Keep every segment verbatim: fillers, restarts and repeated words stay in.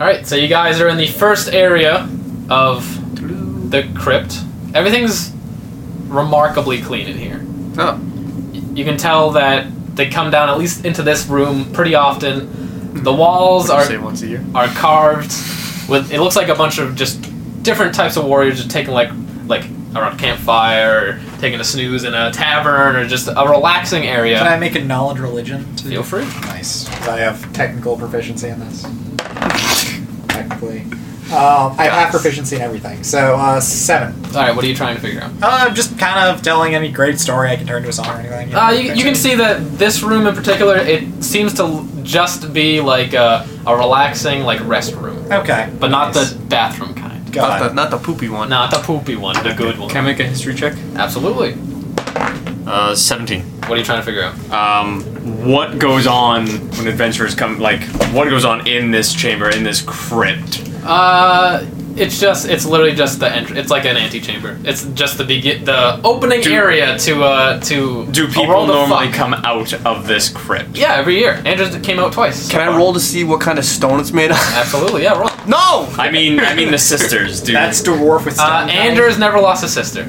Alright, so you guys are in the first area of the crypt. Everything's remarkably clean in here. Oh. You can tell that they come down at least into this room pretty often. The walls are say once a year? are carved with, it looks like a bunch of just different types of warriors just taking like like around a campfire, or taking a snooze in a tavern, or just a relaxing area. Can I make a knowledge religion? To Feel free. Nice. I have technical proficiency in this. Technically. Um, I have half proficiency in everything. So, uh, seven. Alright, what are you trying to figure out? Uh, just kind of telling any great story I can turn to a song or anything. You, know, Uh, you, you can see that this room in particular, it seems to just be like a, a relaxing, like, rest room. Okay. But not nice. the bathroom kind. Got Not it. the, not the poopy one. Not the poopy one, the good one. Can I make a history check? Absolutely. Uh, seventeen. What are you trying to figure out? Um, what goes on when adventurers come? Like, what goes on in this chamber, in this crypt? Uh, it's just, it's literally just the entry. It's like an antechamber. It's just the begin, the opening Do- area to, uh, to Do a people world of normally fuck. come out of this crypt? Yeah, every year. Andrews came out twice. so Can I far. roll to see what kind of stone it's made of? Absolutely, yeah, roll. No! I mean, I mean the sisters, dude. That's dwarf with stone. Uh, Anders never lost a sister.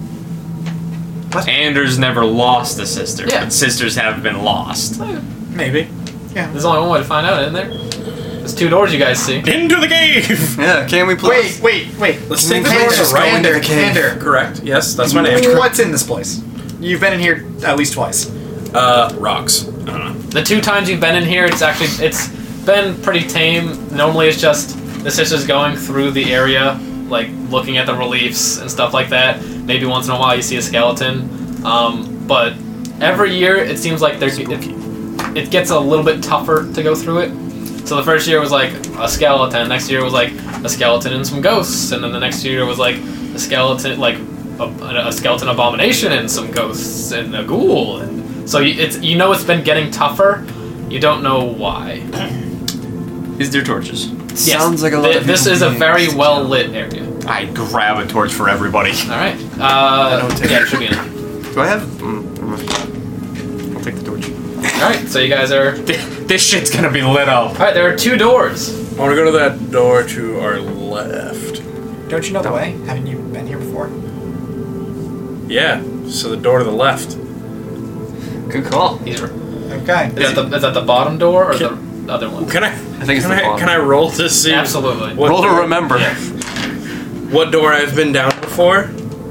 Anders never lost a sister, Yeah. but sisters have been lost. Maybe. Yeah. There's only one way to find out, isn't there? There's two doors you guys see. Into the cave! Yeah, can we please? Wait, wait, wait. Let's Can take the we door please to just the right. go into Commander, the cave? Commander. Correct. Yes, that's my name. What's in this place? You've been in here at least twice. Uh, rocks. I don't know. The two times you've been in here, it's actually, it's been pretty tame. Normally it's just the sisters going through the area, like looking at the reliefs and stuff like that. Maybe once in a while you see a skeleton. Um, but every year it seems like there's, it, it gets a little bit tougher to go through it. So the first year was like a skeleton, next year was like a skeleton and some ghosts, and then the next year was like a skeleton, like a, a skeleton abomination and some ghosts and a ghoul. And so you, it's, you know it's been getting tougher, you don't know why. Is there torches? Yes, Sounds like a lot th- of This people is a being very used. well lit area. I grab a torch for everybody. Alright. Uh, don't take yeah, it. it should be in it. Do I have? Mm, mm. I'll take the torch. Alright, so you guys are... This shit's gonna be lit up. Alright, there are two doors. I want to go to that door to our left. Don't you know the way? Haven't you been here before? Yeah. So the door to the left. Good call. He's, is, Okay. that the, is that the bottom door or Can- the other one? Can I? I think it's Can the I? bottom. Can I roll to see? Absolutely. What Roll to door- remember. Yeah. What door I've been down before?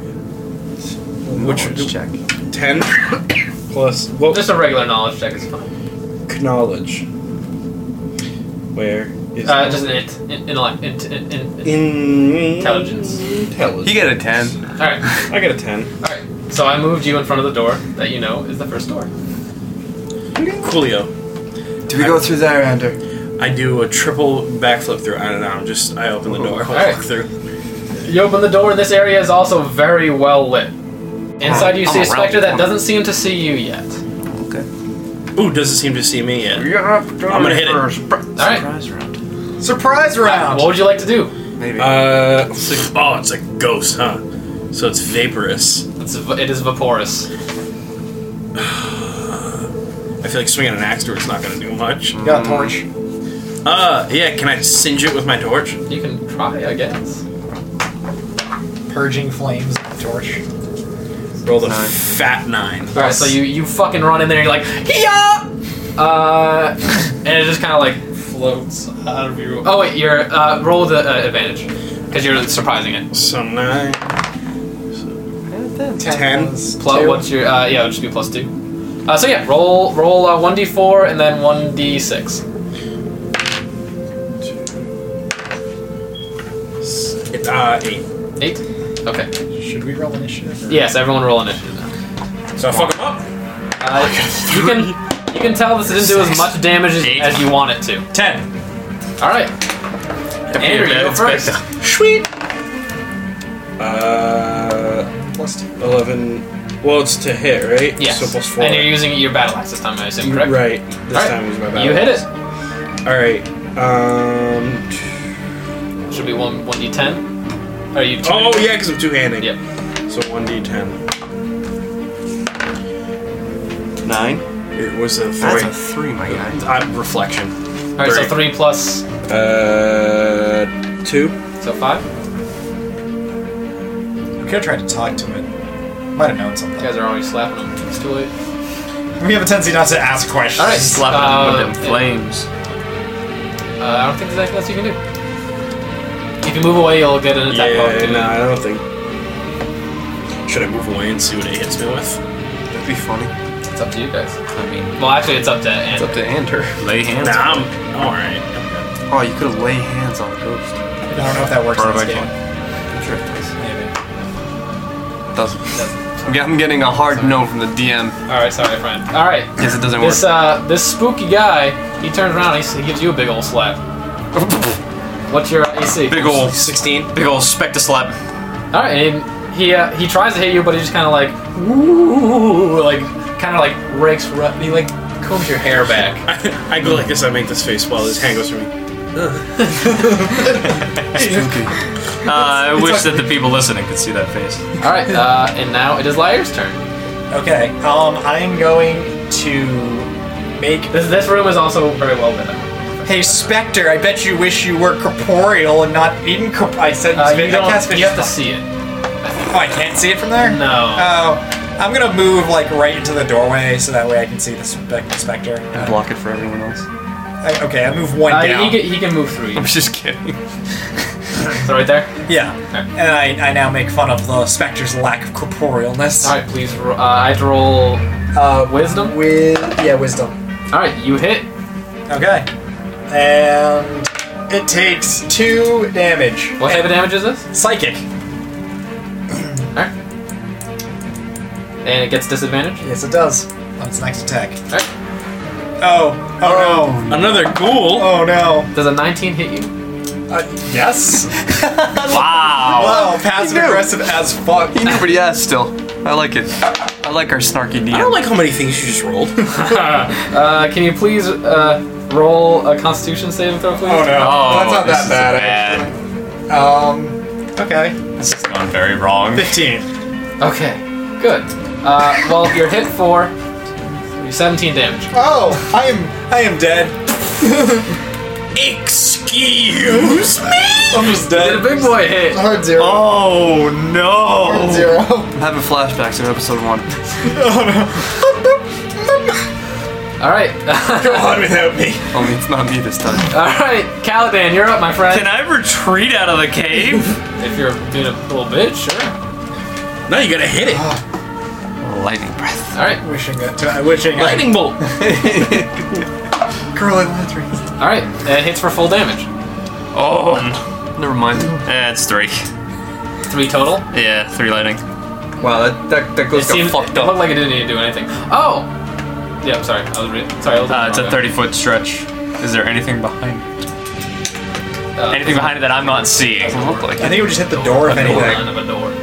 Which Knowledge check. ten plus what? Just a regular knowledge check is fine. Knowledge. Where is Uh, just an int, in, intellect, int, in, in, in intelligence. Intelligence. He get a ten. Alright, I get a ten. alright. So I moved you in front of the door that you know is the first door. Coolio. Do we go through there, Ander? I do a triple backflip through. I don't know. I'm just. I open the door. Alright. Walk through. You open the door and this area is also very well lit. Inside you see a Oh, specter right. that doesn't seem to see you yet. Okay. Ooh, doesn't seem to see me yet. I'm gonna hit it. Alright. Surprise round. Surprise round! What would you like to do? Maybe. Uh, oh, it's a ghost, huh? So it's vaporous. It's, it is vaporous. I feel like swinging an axe to it's not gonna do much. You got a torch. Uh, yeah. Can I singe it with my torch? You can try, I guess. Purging flames with the torch. Roll the Nine. fat nine. Alright, so you, you fucking run in there and you're like, yeah! Uh, and it just kind of like floats out of you. Oh wait, you're, uh, roll the uh, advantage. Because you're surprising it. So nine. Ten. Ten. plus Plus, two. what's your, uh, yeah, it'll just be plus two. Uh, so yeah, roll, roll uh, one d four and then one d six. Uh, eight. Eight? Okay. Should we roll initiative? or- Yes, everyone roll initiative now. So I fuck him up. Uh, you can, you can tell this didn't do as much damage as, as you want it to. Ten. Alright. Andrew, you go first. Sweet. Uh, Plus two. eleven. Well, it's to hit, right? Yes. So plus four. And you're using your battle axe this time, I assume, correct? Right. This Alright. time is my battle. You hit it. All right. Um. Should be one one d ten. Are you? Oh yeah, because I'm two-handed. Yep. So one d ten. Nine. It was a That's three. a three, my guy. Uh, reflection. All right, so Three. three plus. Uh, Uh, two. So five. We could have tried to talk to it. Might have known something. You guys are already slapping them. It's too late. We have a tendency not to ask questions. All right. Slapping Uh, them with them yeah. flames. Uh, I don't think there's anything else you can do. If you move away, you'll get an attack Yeah, opportunity. no, I don't think. Should I move away and see what it hits me with? That'd be funny. It's up to you guys. I mean, Well, actually, it's up to Andrew. it's up to Ander. Lay hands. Nah, on I'm them. all right. I'm good. Oh, you could have lay hands on a ghost. I don't know if that works in this Probably game. I'm sure it does. Maybe. It doesn't. I'm get- I'm getting a hard no from the D M. All right, sorry, friend. All right. Yes, it doesn't This work. uh, this spooky guy, he turns around, and he, he gives you a big old slap. What's your A C? Big ol' Sixteen. big ol' spectre slap. All right, and he uh, he tries to hit you, but he just kind of like, woo, like kind of like rakes. Ru- he like combs your hair back. I, I go like this. I make this face while his hand goes through me. Spooky. Uh, I wish that the people listening could see that face. All right, uh, and now it is Lyre's turn. Okay. Um, I'm going to make. This this room is also very well lit. Hey, Spectre, I bet you wish you were corporeal and not incorporeal. I said Uh, you I don't. cast You have to Vicious- see it. Oh, I can't see it from there? No. Oh, I'm gonna move like right into the doorway so that way I can see the spe- Spectre. And block it for everyone else. I, okay, I move one Uh, down. he can he can move through you. I'm just kidding. So right there. Yeah, Okay. and I, I now make fun of the Spectre's lack of corporealness. All right, please. ro- Uh, I have to roll Uh, wisdom. with yeah, wisdom. All right, you hit. Okay, and it takes two damage. What type of damage is this? Psychic. All right. And it gets disadvantage. Yes, it does. On its next attack. All right. Oh, oh no, Another ghoul. oh no. Does a nineteen hit you? Uh, yes. Wow. Wow, passive knew. aggressive as fuck. He knew, but he asked still. I like it. I like our snarky D M. I don't like how many things you just rolled. uh, can you please uh, roll a Constitution saving throw, please? Oh no, Oh, that's not this that is bad. bad. Actually. Um. Okay. This has gone very wrong. Fifteen. Okay. Good. Uh, well, you're hit for seventeen damage. Oh, I am. I am dead. Excuse me. I'm just Did a dead. big boy hit? Hard zero. Oh no! Hard zero. I'm having flashbacks in episode one. All right. Go on without me. Only it's not me this time. All right, Caladan, you're up, my friend. Can I retreat out of the cave? If you're being a little bitch, sure. No, you gotta hit it. Lightning breath. All right. Wishing that. To, wishing. Lightning bolt. Girl in lanterns. All right. It hits for full damage. Oh, Never mind. eh, it's three. Three total. Yeah, three lightning. Wow, that that, that It goes got seemed fucked it looked up. like it didn't need to do anything. Oh. Yeah. I'm sorry. I was re- sorry. I was Uh, it's a wrong. thirty foot stretch. Is there anything behind it? Uh, Anything behind it that I'm not seeing? Doesn't look like I it. think it would just hit the door if a door, anything. end of a door.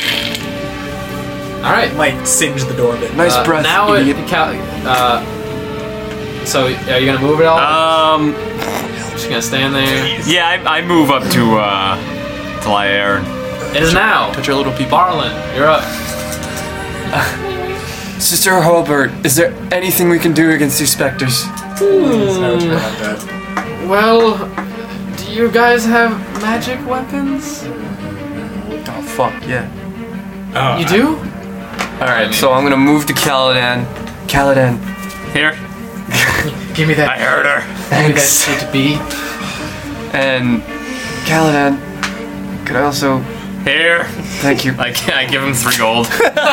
All right. Might singe the door a bit. Nice Uh, breath, Now it, idiot. Cal- uh, so are you gonna move it all? Um, Just gonna stand there. yeah, I, I move up to uh to Lyre. It is now. Touch your little people. Barlin, you're up. Sister Hobart, is there anything we can do against these specters? There's no turn on dead. Well, do you guys have magic weapons? Oh fuck, yeah. Oh, You do? Alright, so I'm gonna move to Caladan. Caladan, Here, Give me I that. heard her. Give me that thanks. shit to be. And Caladan, could I also Here, thank you. I, I give him three gold.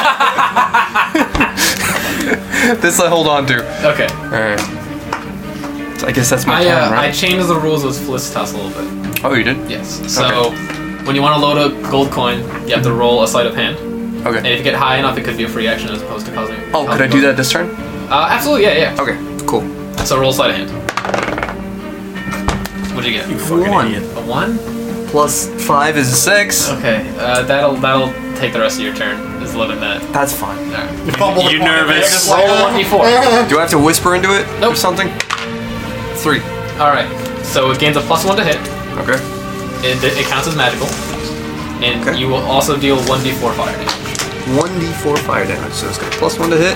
This I hold on to. Okay. Alright. So I guess that's my I turn, uh, I right? changed the rules with Felicitas a little bit. Oh, you did? Yes. So when you want to load a gold coin, you have to roll a sleight of hand. And Okay. if you get high enough, it could be a free action as opposed to causing. Oh, could I do that this turn? Uh, absolutely. Yeah. Yeah. Okay, cool. So roll sleight of hand. What'd you get? You fucking One. idiot. A one. Plus five is a six. Okay. Uh, that'll that'll take the rest of your turn. Is living that. That's fine. All right. You fumble the You coin, nervous? just Roll like, a one d four. Do I have to whisper into it? Nope. Or something? Three. All right. So it gains a plus one to hit. Okay. It, it counts as magical, and Okay. you will also deal one d four fire damage. one d four fire damage, so it's got plus one to hit.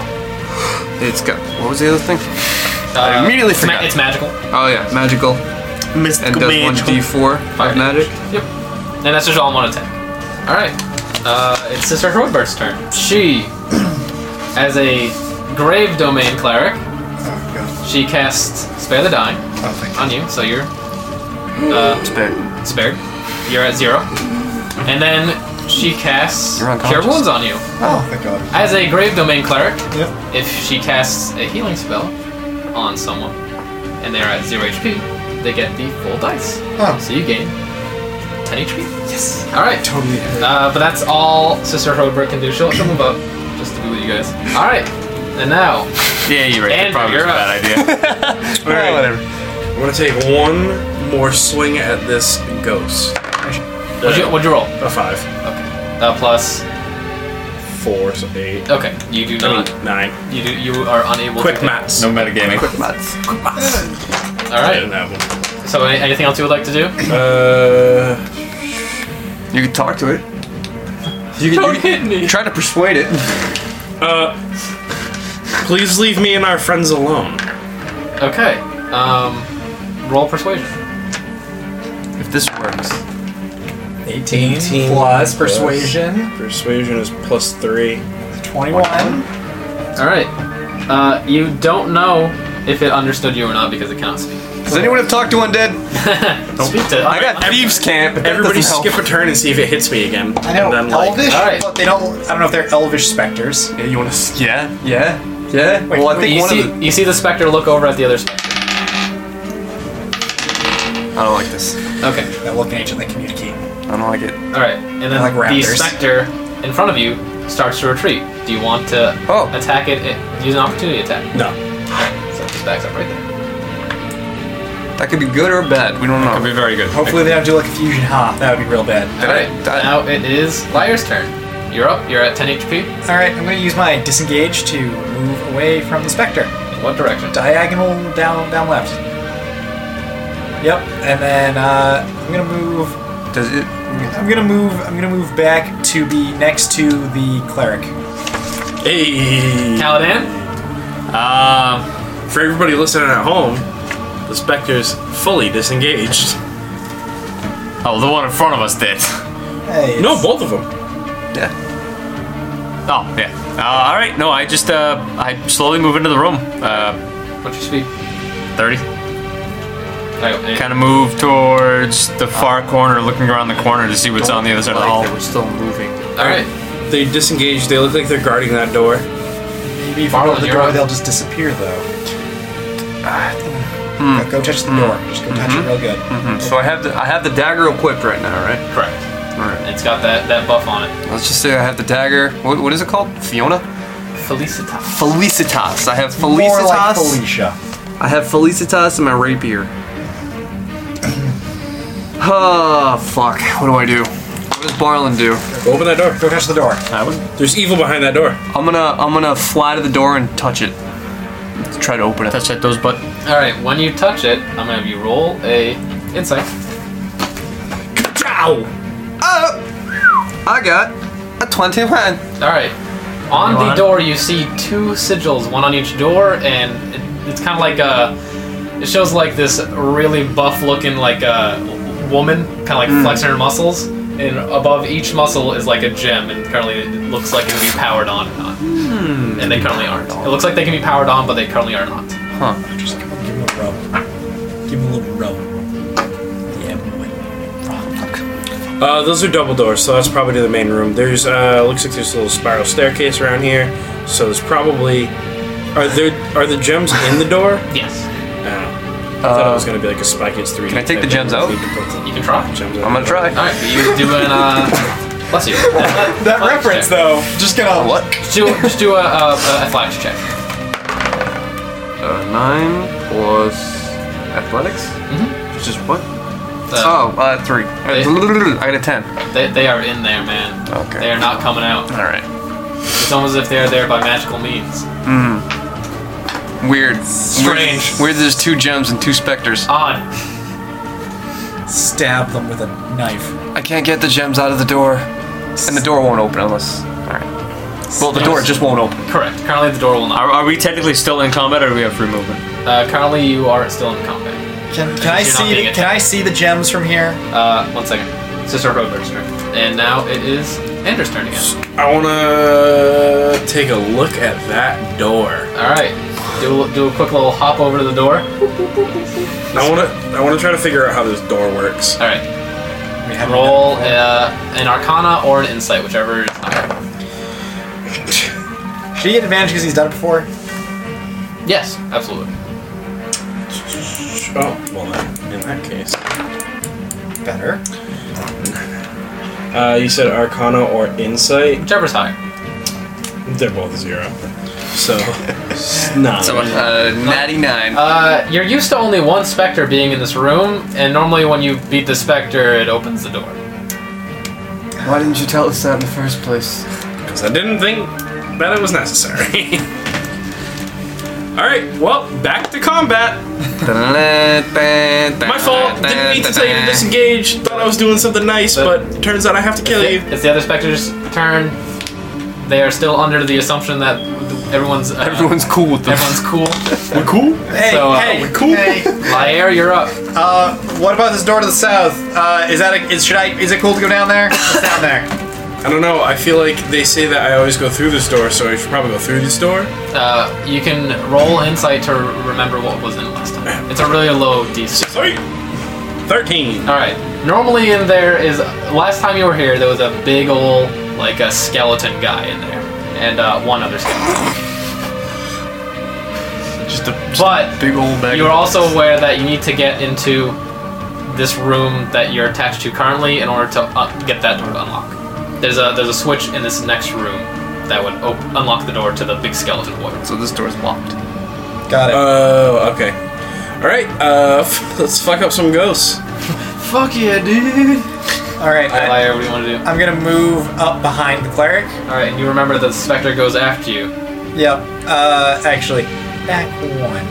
It's got, what was the other thing? Uh, immediately it's, ma- forgot. it's magical. Oh yeah, magical. Mystical And does one magical. d four Fire of magic. Yep. And that's just all in one attack. Alright. Uh, it's Sister Hrodbert's turn. She, as a Grave Domain Cleric, Oh, God. she casts Spare the Dying Oh, thank you. on you, so you're uh, Spare. spared. You're at zero. And then she casts You're Cure unconscious. Wounds on you. Oh, thank God. As a Grave Domain Cleric, Yep. if she casts a healing spell on someone and they're at zero H P, they get the full dice. Oh. So you gain ten H P. Yes. Alright. Totally. Uh, but that's all Sister Hrodbert can do. She'll, she'll move up just to be with you guys. Alright. And now, Yeah, you're right. Andrew, That probably was you're a up. bad idea. Alright, whatever. I'm gonna take one more swing at this ghost. what'd you, what'd you roll? A five. Okay. Uh, plus. Four, so eight. Okay. You do I not. mean, nine. You do. You are unable Quick to. maths. No metagaming. Nuts. All I right. didn't have one. So, any, anything else you would like to do? Uh, You can talk to it. You can, Don't you hit me. try to persuade it. uh, please leave me and our friends alone. Okay. Um, roll persuasion. If this works. eighteen, eighteen plus plus- persuasion. Persuasion is plus three. twenty-one. All right. Uh, you don't know if it understood you or not because it cannot speak. Does anyone have talked to undead? Speak to. I got thieves camp, but that Everybody doesn't skip help. a turn and see if it hits me again. I know. And then, like, Elvish, alright. but they don't. I don't know if they're Elvish specters. Yeah, you want to? Yeah, yeah, yeah. Wait, well, I wait, think You one see, of the. you see the specter look over at the other specter. I don't like this. Okay. That look and anciently communicate. I don't like it. All right. And then Like the raptors. specter in front of you starts to retreat. Do you want to Oh. attack it? it use an opportunity attack. No. Okay. So it just backs up right there. That could be good or bad. We don't know. Could be very good. Hopefully they don't do like a fusion ha. That would be real bad. All right. I- Now it is Lyre's turn. You're up. You're at ten H P. All right, I'm going to use my disengage to move away from the specter. In what direction? Diagonal down, down left. Yep, and then uh, I'm gonna move. Does it? I'm gonna move. I'm gonna move back to be next to the cleric. Hey. Caladan. Um, For everybody listening at home, the specter's fully disengaged. oh, the one in front of us did. Hey, No, it's- both of them. Yeah. Oh, yeah. Uh, all right. No, I just uh, I slowly move into the room. Uh, What's your speed? thirty. Right, and- Kind of move towards the far corner, looking around the corner to see what's on the other side of the hall. We're still moving. All right. They disengaged. They look like they're guarding that door. Maybe if you Marlon, open the you're door, up. they'll just disappear though. Hmm. Go, go touch the door. Just go touch it real good. Hmm. So I have the I have the dagger equipped right now, right? Correct. All right. It's got that, that buff on it. Let's just say I have the dagger. What, what is it called? Fiona? Felicitas. Felicitas. I have More like Felicitas. Felicia. I have Felicitas and my rapier. Oh, fuck. What do I do? What does Barlin do? Go open that door. Go touch the door. I would. There's evil behind that door. I'm gonna I'm gonna fly to the door and touch it. Let's try to open it. Touch that those butt. All right. When you touch it, I'm gonna have you roll a insight. Ow! Oh! I got a twenty-one. All right. On the twenty-one. door, you see two sigils, one on each door, and it, it's kind of like a. It shows like this really buff-looking like a woman, kind of like flexing her muscles, and above each muscle is like a gem, and currently it looks like it can be powered on or not. And they currently aren't. It looks like they can be powered on, but they currently are not. Huh. Just give him, give him a rub. Give him a little rub. Yeah, boy. Uh, those are double doors, so that's probably to the main room. There's, uh, looks like there's a little spiral staircase around here. So there's probably, are there, are the gems in the door? Yes. Oh. I thought it was Uh, gonna be like a Spy Kids three D. Can I take the type gems thing. out? Need to put the You can try. gems out. I'm gonna try. All right. But you doing uh. Bless you. That reference though, just gonna What? Just do, just do a, a, a athletics check. Uh, nine plus athletics? Mhm. Which is what? Uh, Oh, uh, three. They- I got a ten. They, they are in there, man. Okay. They are not coming out. All right. It's almost as if they are there by magical means. Weird. Strange. Weird, weird there's two gems and two specters. Odd. stab them with a knife. I can't get the gems out of the door. And the door won't open unless... Alright. Well, the door just won't open. Correct. Currently, the door will not. Are, are we technically still in combat, or do we have free movement? Uh, currently, you are still in combat. Can can I You're not see being the, can I see the gems from here? Uh, one second. Sister Hobert's turn. And now it is Andrew's turn again. I want to take a look at that door. Alright. Do, do a quick little hop over to the door. I want to I want to try to figure out how this door works. Alright. We haven't Roll done it uh, an Arcana or an Insight, whichever is higher. before. Should he get advantage because he's done it before? Yes, absolutely. Oh, well then, in that case. Better. Uh, you said Arcana or Insight? Whichever's higher. They're both zero. So, nine. So, uh, natty nine. Uh, you're used to only one Spectre being in this room, and normally when you beat the Spectre, it opens the door. Why didn't you tell us that in the first place? Because I didn't think that it was necessary. Alright, well, back to combat. My fault. Didn't mean to tell you to disengage. Thought I was doing something nice, but turns out I have to kill you. It's the other Spectre's turn. They are still under the assumption that everyone's uh, Everyone's cool with them. everyone's cool. We're cool? Hey, So, uh, hey, we're cool. Hey. Laer, you're up. Uh, what about this door to the south? Uh, is that a, is should I is it cool to go down there? What's down there? I don't know. I feel like they say that I always go through this door, so I should probably go through this door. Uh, you can roll Insight to remember what was in last time. It's a really low D C. Sorry. thirteen. Alright. Normally in there is... Last time you were here, there was a big old, like, a skeleton guy in there. And uh, one other skeleton. Just a just But a big old bag. you're of- also aware that you need to get into this room that you're attached to currently in order to uh, get that door to unlock. There's a there's a switch in this next room that would op- unlock the door to the big skeleton warrior. So this door's locked. Got it. Oh, okay. Alright, uh, f- let's fuck up some ghosts. Fuck yeah, dude! All right. I, Laer, what do you want to do? I'm gonna move up behind the cleric. Alright, and you remember that the Spectre goes after you. Yep. Uh, actually, back one.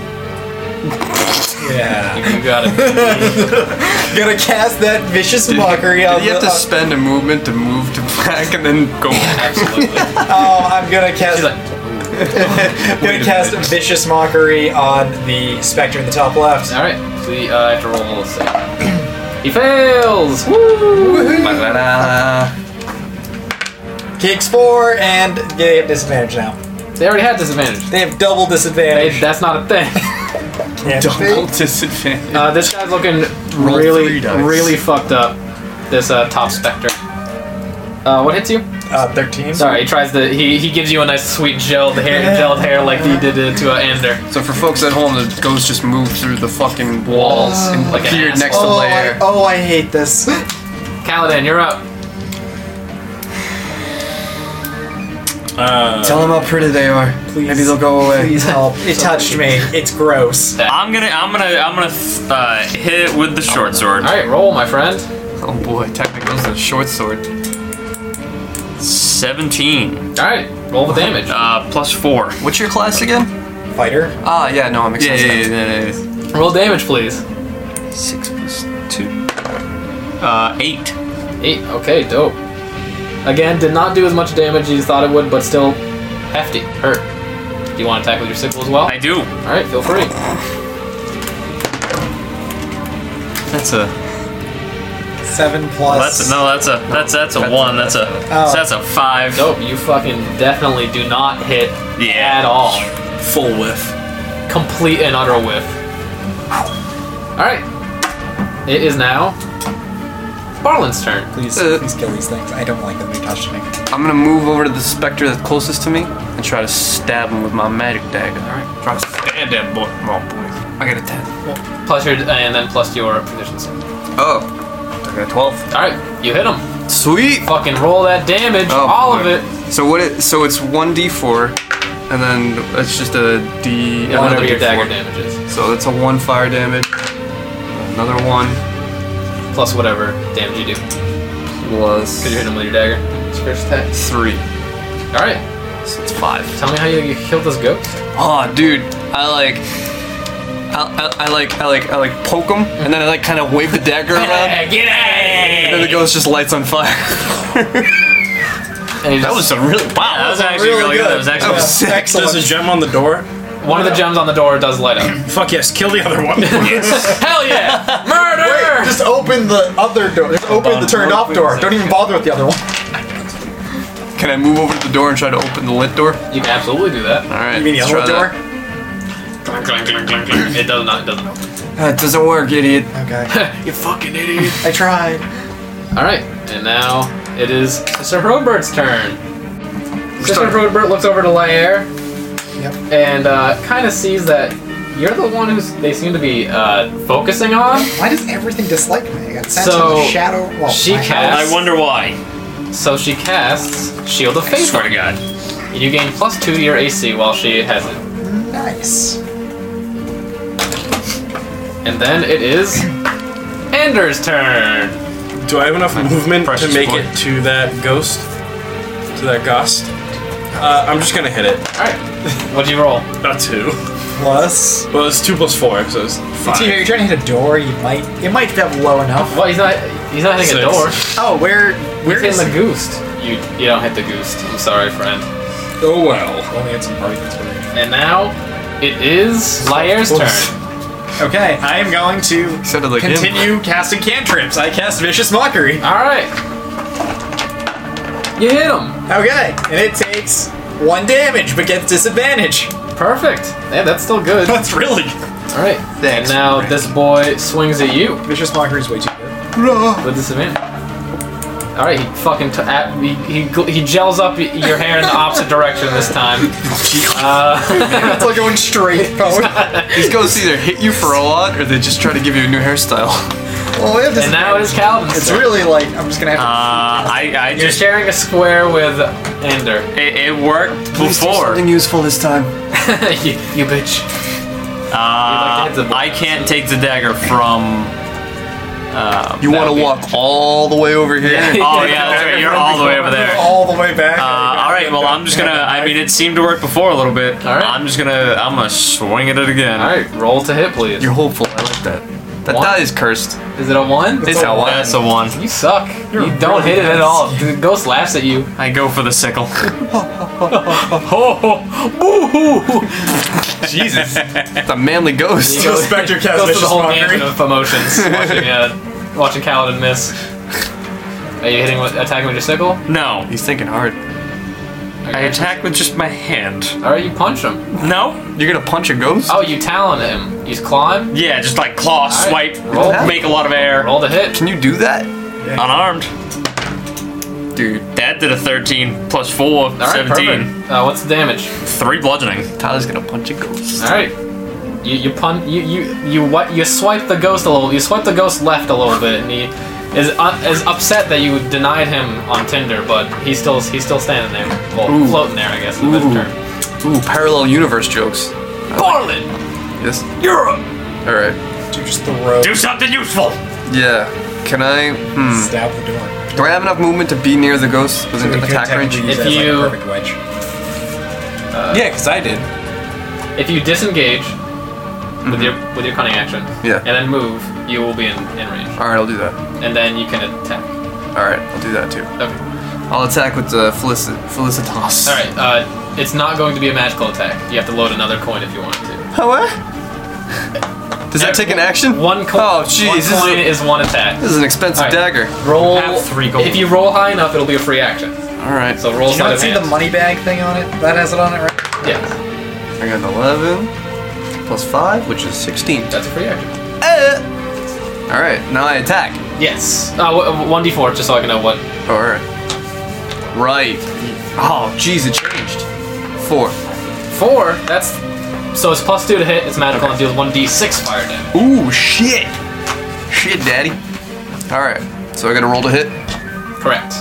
Yeah. You got it. Gonna cast that vicious mockery on Did you have the. to uh, spend a movement to move to back and then go back? Absolutely. oh, I'm gonna cast. She's like, I'm gonna cast vicious mockery on the spectre in the top left. alright, so you, uh, I have to roll a save. He fails! Woo! Ba-da-da. Kicks four, and they have disadvantage now. They already had disadvantage. They have double They, disadvantage. that's not a thing. Can't Double be. disadvantage. Uh, this guy's looking Roll really, three dice. really fucked up. This uh, top Spectre. Uh, what hits you? Uh, thirteen. Sorry, he tries to. He, he gives you a nice sweet gelled hair, gelled hair like he did it to uh, Ender. So for folks at home, the ghost just moved through the fucking walls and Like an appeared asshole. next to Oh, I, Lair. oh, I hate this. Kaladin, you're up. Uh, Tell them how pretty they are. Please. Maybe they'll go away. Please help. It touched me. It's gross. I'm gonna, I'm gonna, I'm gonna uh, hit it with the short sword. All right, roll, my friend. Oh boy, technically goes to the short sword. Seventeen. All right, roll the damage. Uh, plus four. What's your class again? Fighter. Ah, yeah, no, it makes Yeah, sense. yeah, now. yeah, yeah, Roll damage, please. Six plus two. Uh, eight. Eight. Okay, dope. Again, did not do as much damage as you thought it would, but still hefty. Hurt. Do you want to attack with your sickle as well? I do. All right, feel free. That's a. Seven plus. That's a, no, that's a, that's that's a one. That's a, Oh. that's a five. Dope. You fucking definitely do not hit Yeah. at all. full whiff. Complete and utter whiff. All right. It is now Barlin's turn. Please, Uh, please kill these things. I don't like them. They touched me. I'm gonna move over to the specter that's closest to me and try to stab him with my magic dagger. All right. Try to stab that boy. Oh boy. I got a ten. Plus your and then plus your proficiency. Oh. I got a twelve. All right, you hit him. Sweet. Fucking roll that damage, Oh, all boy. of it. So what? It, so it's one d four, and then it's just a d. Yeah, another whatever your D four. dagger damage is, So it's a one fire damage. Another one plus whatever damage you do. plus Because you hit him with your dagger. It's your first attack. three. All right, So it's five. tell me how you, you killed this ghost. Oh, dude, I like. I, I, I like I like I like poke him, and then I like kind of wave the dagger around, and Get then the ghost just lights on fire. And he That just- was a really wow. That was actually really good. That was That actually. was sick. Does a gem on the door one of the gems on the door does light up. Fuck yes, kill the other one. Hell yeah! Murder! Wait, just open the other door. Just open on. the turned off door. Don't even bother with the other one. Can I move over to the door and try to open the lit door? You can absolutely do that. All right. You mean the let's other try door? Clang, clang, clang, clang, clang. It does not. It doesn't open. that. That doesn't work, idiot. Okay. You fucking idiot. I tried. All right, and now it is Sister Hrobert's turn. Sister starting- Hrodebert looks over to Lair Yep. and uh, kind of sees that you're the one who's they seem to be uh, focusing on. Why does everything dislike me? I got sense So, of the shadow. Well, she my cast- house. I wonder why. So she casts Shield of I Faith. swear to God. You gain plus two to your A C while she has it. Nice. And then it is Ender's turn. Do I have enough movement to precious make point. it to that ghost? To that ghost? Uh, I'm just gonna hit it. Alright. What'd you roll? Not two. Plus. Well, it's two plus four, so it's See, five. you're trying to hit a door. You might. It might be low enough. Well, he's not he's not hitting a Six. door. Oh, where? Where He's is hitting the goose. You you don't hit the goose. I'm sorry, friend. Oh well. Only had some party inspiration. And now it is Lair's turn. Okay, I am going to Sounded like him. continue casting cantrips. I cast Vicious Mockery. Alright. You hit him. Okay, and it takes one damage, but gets disadvantage. Perfect. Yeah, that's still good. That's really Alright. And Thanks, now friend. this boy swings at you Vicious Mockery is way too good. with disadvantage. Alright, he fucking t- at, he, he gl- he gels up y- your hair in the opposite direction this time. Uh, It's like going straight forward. These ghosts either hit you for a lot or they just try to give you a new hairstyle. Well, we have and now it is Calvin's It's turn. really like I'm just gonna have to. Uh, I, I You're just sharing a square with Ender. it, it worked before. Something useful this time. you, you bitch. Uh, hit the button, I can't take the dagger from. Uh, You want to be- walk all the way over here? oh yeah, that's right. You're all the way over there. all the way back. Uh, all right. Well, I'm just gonna. I mean, it seemed to work before a little bit. All right. I'm just gonna. I'm gonna swing at it again. Alright, roll to hit, please. You're hopeful. I like that. That One. die is cursed. Is it a one? It's a one. That's a one. You suck. You're you don't really hit it at bad. all. The ghost laughs at you. I go for the sickle. Jesus. It's a manly ghost. You go- Spectre cast goes through the Vicious whole Mockery. gamut of emotions watching, uh, watching Kaladin miss. Are you hitting with attacking with your sickle? No, He's thinking hard. I attack with just my hand. Alright, you punch him. No. You're gonna punch a ghost? Oh, you talon him. He's clawing. Yeah, just like claw, All right. swipe, Roll. make a lot of air. Roll to hit. Can you do that? Unarmed. Dude, That did a thirteen plus four, Alright, seventeen. perfect. Uh, what's the damage? Three bludgeoning. Tyler's gonna punch a ghost. Alright. You you pun you you you what you swipe the ghost a little. You swipe the ghost left a little bit, and he is uh, is upset that you denied him on Tinder, but he's still he's still standing there, well, Ooh. floating there, I guess. Is a better Ooh. term. Ooh, parallel universe jokes. Barlin, Yes. you're up. Alright. To just throw. Do something useful. Yeah. Can I? Hmm. Stab the door. Do I have enough movement to be near the ghost within We could attack range? technically use If that as, like, you- a perfect wedge. Yeah, because I did. If you disengage with your with your cunning action, Yeah. and then move, you will be in, in range, Alright, I'll do that. and then you can attack. Alright, I'll do that too. Okay. I'll attack with the Felici- Felicitas. All right. Uh, it's not going to be a magical attack. You have to load another coin if you want to. Oh, what? Does that take an action? One coin. Oh, jeez. One This, coin is is one attack. a- this is an expensive Alright. dagger. Roll Have three gold. If you roll high enough, it'll be a free action. Alright. So roll Did you sleight not of see hand. the money bag thing on it? That has it on it, right? Yes, I got an eleven plus five, which is sixteen. that's a free action. Uh. Alright, now I attack. Yes. Uh, one d four, just so I can know what. Alright. Right. Oh, jeez, it changed. Four. Four. That's so it's plus two to hit. It's magical and deals one d six fire damage. Ooh, shit. Shit, daddy. Alright, so I gotta roll to hit. Correct.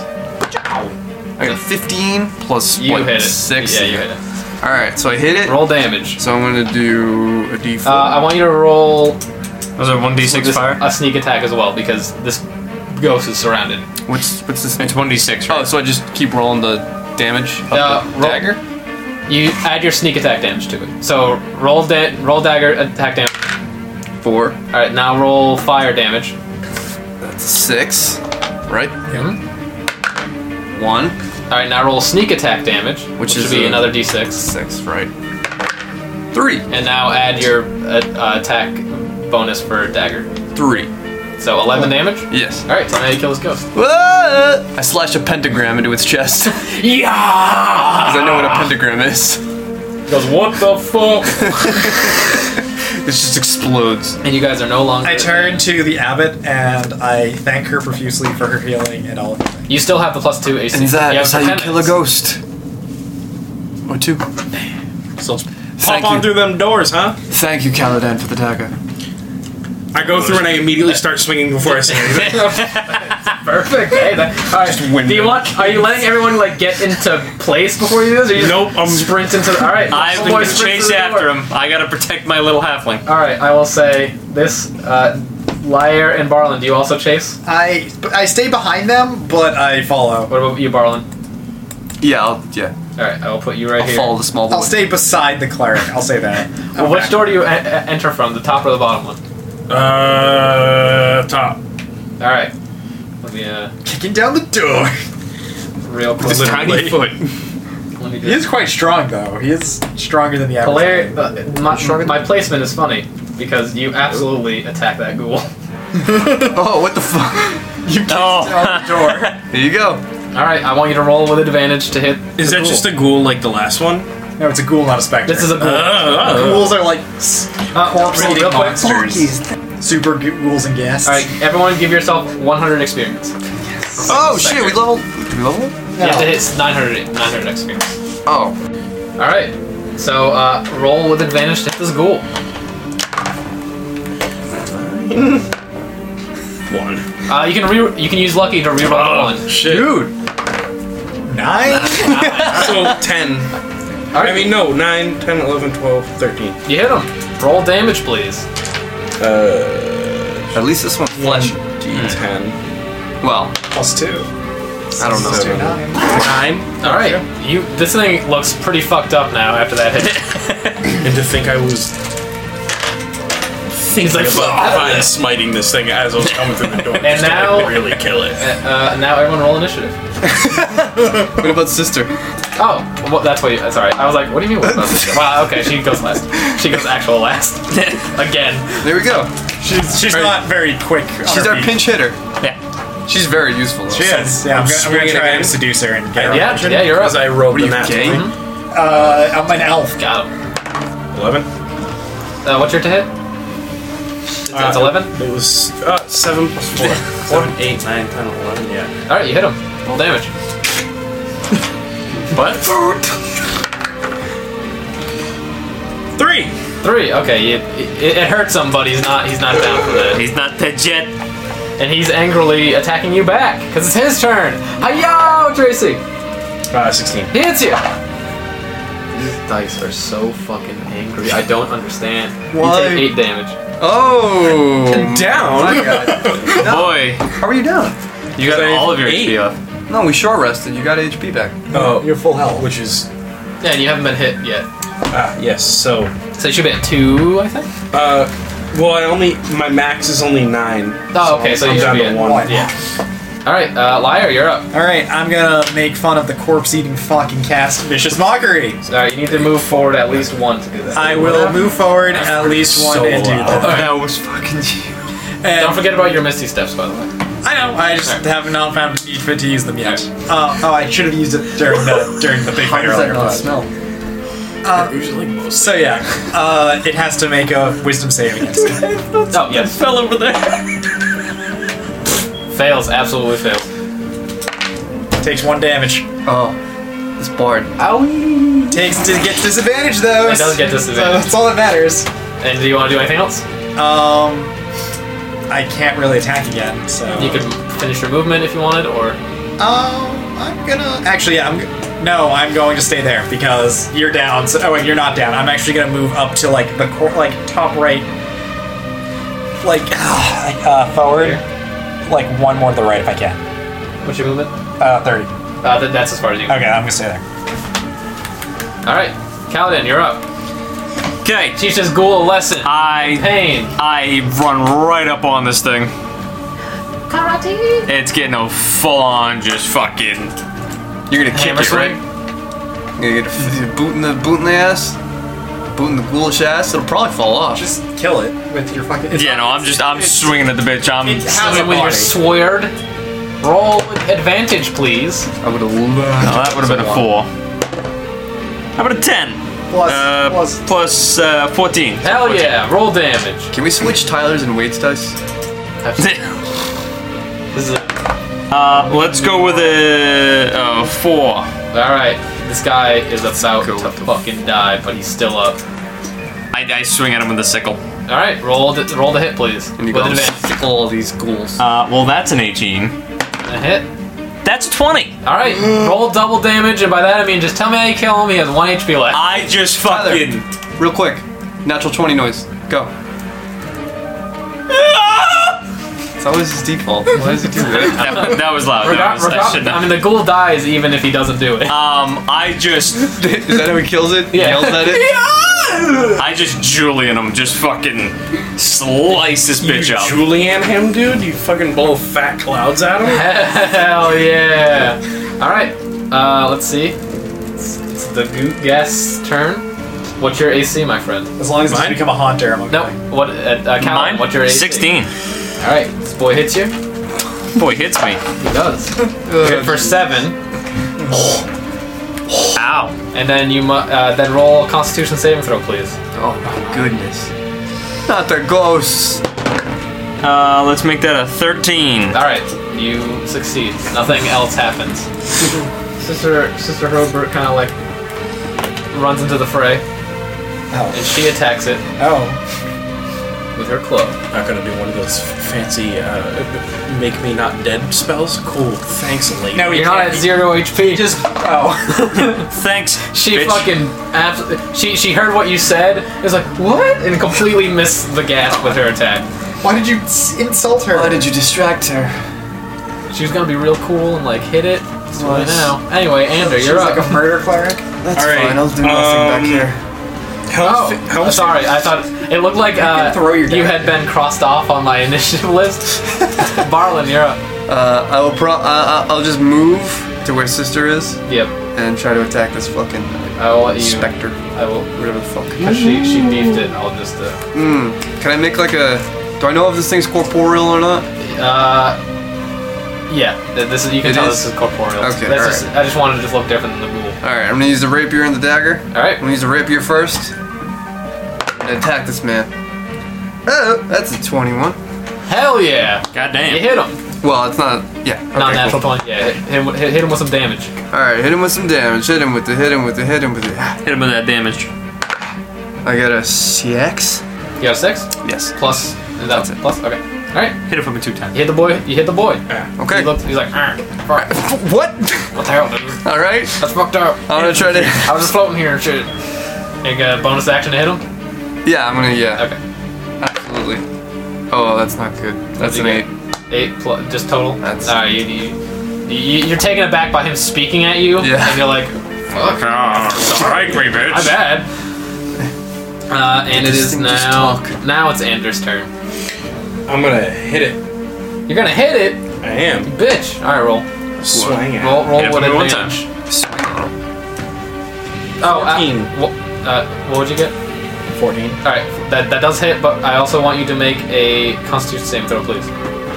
I got fifteen fifteen plus You what, hit it. six? Yeah, you hit it. Alright, so I hit it. Roll damage. So I'm gonna do a d four. Uh, I want you to roll Was it one d six this, fire? a sneak attack as well because this ghost is surrounded. What's what's this? It's one d six, right? Oh, so I just keep rolling the damage of Uh, the roll- dagger? You add your sneak attack damage to it. So roll da- roll dagger attack damage. Four. All right, now roll fire damage. That's six. Right? Mhm. One. All right, now roll sneak attack damage, which, Which should is be a- another d six. Six, right. Three. And now add your uh, uh, attack bonus for dagger. Three. So eleven damage? Yes. Alright, tell me how you kill this ghost. What? I slash a pentagram into its chest. Because Yeah! I know what a pentagram is. Goes, what the fuck? It just explodes. And you guys are no longer. I turn to the abbot and I thank her profusely for her healing and all of it. You still have the plus two A C. And that you is have how you pretend kill a ghost. Or two. So let's Thank pop on you. through them doors, huh? Thank you, Caladan, for the dagger. I go through and I immediately start swinging before I say anything. Perfect. Hey, that, all right. win Do you them. want? Are you letting everyone like get into place before you do this? Or you just Nope, I'm- sprint into the. All right. I'm homeboy going to sprints chase to the after door. him. I gotta protect my little halfling. All right. I will say this. Uh, Lyre and Barlin, do you also chase? I I stay behind them, but I follow. What about you, Barlin? Yeah, I'll, yeah. All right. I will put you right I'll here. follow the small boy. I'll stay beside the cleric. I'll say that. Well, which door do you e- e- enter from? The top or the bottom one? Uh, top. All right. Let me uh, Kicking down the door. real quick. This tiny foot. Let me do He is quite strong, though. He is stronger than the average. Hilar- guy. uh, my, my placement is funny because you absolutely attack that ghoul. Oh, what the fuck? You kicked Oh. down the door. Here you go. All right. I want you to roll with advantage to hit. Is the that ghoul. just a ghoul like the last one? No, it's a ghoul, not a specter. This is a ghoul. Uh, Ghouls are like s- Uh, corpse real- eating real quick. monsters. Super gu- ghouls and ghasts. All right, everyone, give yourself one hundred experience. Oh, shit, we level. Did we level? You have to hit nine hundred, nine hundred experience. Oh. All right. So uh, roll with advantage to hit this ghoul. one. Uh, you can re- you can use lucky to reroll Oh, one. shit. Dude. Nine? So ten. All right. I mean, no, nine, ten, eleven, twelve, thirteen. You hit him. Roll damage, please. Uh, At least this one's flesh. ten. Well, Plus two. I don't know. Plus two, nine. Nine. All right. You. This thing looks pretty fucked up now after that hit. And to think I was He's like, thinking "Fuck." about fine smiting this thing as I was coming through the door. And just to, now- like, really kill it. Uh, now everyone roll initiative. What about sister? Oh, well, that's what you. That's all right. I was like, what do you mean? What about this? Wow. Okay, she goes last. She goes actual last. Again. There we go. She's, she's Right. not very quick. on She's her our feet. pinch hitter. Yeah. She's very useful. Though. She is. Yeah, I'm, I'm gonna, I'm gonna swinging try again. to seduce her and get her. Yeah. Yeah. You're up. Because I rolled What are the you, nat gay? twenty. Uh, I'm an elf. Got him. eleven. Uh, what's your to hit? That's Uh, eleven. It was uh, seven plus four. seven, eight, nine, ten, eleven. Yeah. All right, you hit him. Roll damage. What? Three. Three. Okay, you, it, it hurts him, but he's not. He's not down for that. He's not dead yet. And he's angrily attacking you back because it's his turn. Hi-yo, Tracy. Uh, sixteen. He hits you. These dice are so fucking angry. I don't understand. Why? You take eight damage. Oh. Down. My God. Boy, How are you down? you got I have all of your eight. H P up. No, we short rested. You got H P back. Oh, You're full health. which is Yeah, and you haven't been hit yet. ah yes. So So you should be at two, I think. uh, well, I only my max is only nine. Oh, okay. So I'm you should down be to at one. One. Yeah. All right, uh, Liar, you're up. All right, I'm gonna make fun of the corpse-eating fucking cast Vicious Mockery. All right, you need to move forward at least one to do that. I will move forward at least one so and do loud. that. That was fucking you. And Don't forget about your Misty Steps, by the way. I know. I just Alright. have not found need fit to use them yet. Uh, oh, I should have used it during the during the big How fight does earlier. that not but- smell? Usually most. So yeah, uh, it has to make a wisdom saving. Against. Oh, yes. Fell over there. Fails, absolutely fails. Takes one damage. Oh. It's barred. Owie. Takes to gets disadvantage though. It does get So disadvantage. that's all that matters. And do you want to do anything else? Um, I can't really attack again, so You could finish your movement if you wanted, or Um, I'm gonna actually. Yeah, I'm. g- No, I'm going to stay there because you're down. So, oh wait, you're not down. I'm actually gonna move up to like the cor- like top right, like uh, forward, like one more to the right if I can. what's your movement? Uh, thirty. Uh, th- that's as far as you can. Okay, I'm gonna stay there. All right, Kaladin, you're up. Okay, Teach this ghoul a lesson. I Pain. I run right up on this thing. Karate. It's getting a full on just fucking. You're gonna kick Hammer it, right? swing. You're gonna get a f- boot in the boot in the ass. booting the ghoulish ass, it'll probably fall off. Just kill it with your fucking. It's Yeah, no, I'm just I'm it's- swinging at the bitch. I'm. It has Swing a with your body. sword. Roll with advantage, please. I would have No, that would have been a four. How about a ten? Plus, Uh, plus. plus uh, fourteen. Hell yeah! Roll damage. Can we switch Tyler's and Wade's dice? This is a, Uh, let's go with a uh, four. all right. This guy is about Go to with the- fucking die, but he's still up. I, I swing at him with a sickle. All right, roll the roll the hit, please. And you with go advantage. sickle all these ghouls. Uh, well, that's an eighteen. A hit. That's twenty. All right, roll double damage, and by that I mean just tell me how you kill him. He has one H P left. I just Tyler. fucking. Real quick. Natural twenty noise. Go. It's always his default. Why does he do that? that, that was loud. That Rega- was, I rega- shouldn't I have. mean, the ghoul dies even if he doesn't do it. Um, I just, Is that how he kills it? He Yeah. yells at it? I just Julian him, just fucking slice this bitch You up. Julian him, dude? You fucking blow fat clouds at him? Hell yeah! All right, uh, let's see. It's, it's the Goot Guest's turn. What's your A C, my friend? As long as it's Mine? become a haunter, I'm okay. No, what? Uh, uh, Callum, Mine? what's your A C? Sixteen. All right, this boy hits you. Boy hits me. He does. Hit for seven, Ow. and then you mu- uh, then roll a Constitution saving throw, please. Oh my goodness. Not the ghosts. Uh, let's make that a thirteen. All right, you succeed. Nothing else happens. Sister Sister Herbert kind of like runs into the fray, and Oh. she attacks it Oh. with her club. Not gonna do one of those fancy uh, make me not dead spells? Cool, thanks, lady. No, You're not at zero H P. Just. Oh. Thanks. She bitch. fucking abs- she she heard what you said. It was like what, and completely missed the gasp with her attack. Why did you s- insult her? Why did you distract her? She was gonna be real cool and like hit it. It's too late Nice. now. Anyway, Ander, She's you're like up. a murder cleric. That's All right, fine, I'll do nothing um, back here. Helm, Oh, Helm uh, sorry. I thought it looked like uh, throw your you dagger. had been crossed off on my initiative list. Barlin, you're up. Uh, I will pro- uh, I'll just move to where Sister is Yep. and try to attack this fucking I will let you. specter. I will. Whatever the fuck. Because she she beefed it. I'll just. Uh, Hmm. Can I make like a... Do I know if this thing's corporeal or not? uh yeah. th- This is you can It tell is? this is corporeal. Okay, That's alright. just, I just wanted to just look different than the ghoul. Alright, I'm gonna use the rapier and the dagger. All right. I'm gonna use the rapier first. And attack this man. Oh, that's a twenty-one. Hell yeah! God You damn. hit him. Well, it's not... Yeah. Okay, Non-natural cool. twenty. Yeah. Hit him, with- hit, hit him with some damage. Alright, hit him with some damage. Hit him with the... Hit him with the... Hit him with the... Hit him with that damage. I got a six. You got a six Yes. plus. Is that That's it. plus? Okay. All right. Hit him from a two times. You hit the boy. You hit the boy. Okay. He looked, he's like, "Arr, fuck. What? What the hell, dude? Alright. That's fucked up. I'm gonna try to... I was just floating here and shit. You got a bonus action to hit him? Yeah, I'm gonna... Yeah. Okay. Absolutely. Oh, that's not good. That's What'd an you eight. get? Eight plus, just total? That's- Alright, you, you, you, you're taken aback by him speaking at you. Yeah. And you're like, fuck. Oh, strike me, bitch. My bad. Uh, and it This is thing just now. talk. Now it's Anders' turn. I'm gonna hit it. You're gonna hit it, I am. bitch. Alright, roll. Swing at Roll, roll Hit it with from one advantage. Swing on him. Oh, uh, fourteen. wha- uh, what would you get? fourteen. Alright, that, that does hit, but I also want you to make a Constitution saving throw, please.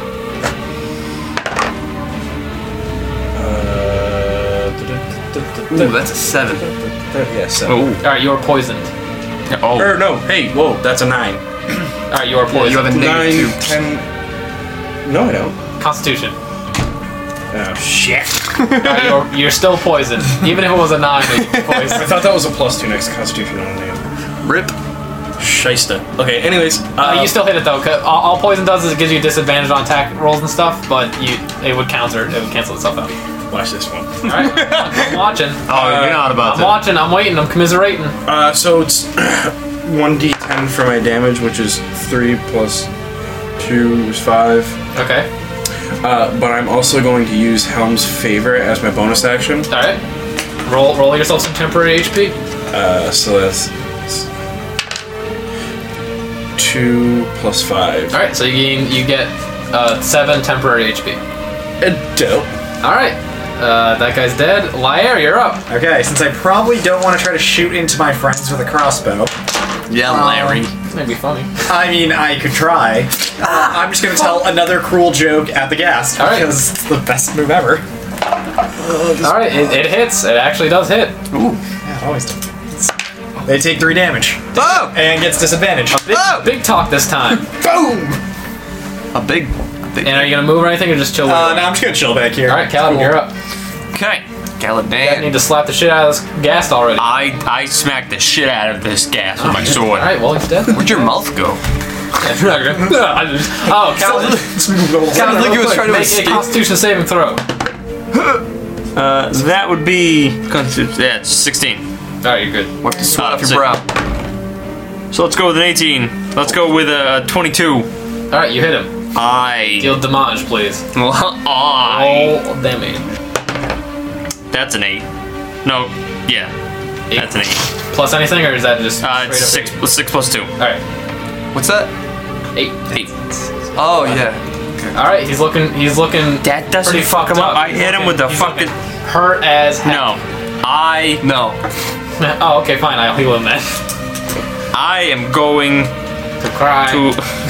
Uh, Ooh, that's a seven. Yeah, seven. Oh. Alright, you are poisoned. Oh. Or no, hey, whoa, that's a nine. Alright, you are You poisoned. have a negative Nine, two. ten. No, I don't. Constitution. Oh shit! Alright, you're, you're still poisoned. Even if it was a nine, you're I poisoned. thought that was a plus two next to Constitution on the name. Rip. Shysta. Okay, anyways. Uh, Uh, you still hit it though. 'Cause all, all poison does is it gives you disadvantage on attack rolls and stuff, but you it would counter it would cancel itself out. watch this one. All right, I'm watching. Oh, you're not about I'm that. watching. I'm waiting. I'm commiserating. Uh, so it's one d ten for my damage, which is three plus two is five. Okay. Uh, but I'm also going to use Helm's Favor as my bonus action. All right. Roll roll yourself some temporary H P. Uh, so that's two plus five. All right. So you gain you get uh, seven temporary H P. Uh, dope. All right. Uh, that guy's dead. Lair, you're up. Okay, since I probably don't want to try to shoot into my friends with a crossbow. Yeah, Um, Larry. This may be funny. I mean, I could try. Uh, I'm just gonna tell another cruel joke at the ghast All right. because it's the best move ever. All right, it, it hits. It actually does hit. Yeah, it always does. They take three damage Oh! and gets disadvantage. Big, Oh! big talk this time. Boom! A big, a big. And are you gonna move or anything, or just chill? Uh, no, I'm just gonna chill back here. All right, Calvin, Cool. you're up. Okay. I Caladan. need to slap the shit out of this ghast already. I I smacked the shit out of this gas with my All sword. right, well he's dead. Where'd your mouth go? I just- oh, Calvin. Sounded like he was trying to Make a escape. Constitution saving throw. Uh, that would be yeah, it's sixteen. All right, you're good. Wipe the sweat Uh, off your sick. brow. So let's go with an eighteen. Let's go with a twenty-two. All right, you hit him. I Deal damage, please. I Roll damage. that's an eight. No, yeah, Eight. that's an eight. Plus anything, or is that just Uh, it's straight six up six plus two. eight? All right, What's that? eight. Eight. Oh, yeah. All right, he's looking. He's looking. That doesn't pretty fuck fucked him up. up. I hit him with the He's fucking looking hurt as heck. no. I No. Oh, okay, fine. I'll heal him then. I am going To cry. to.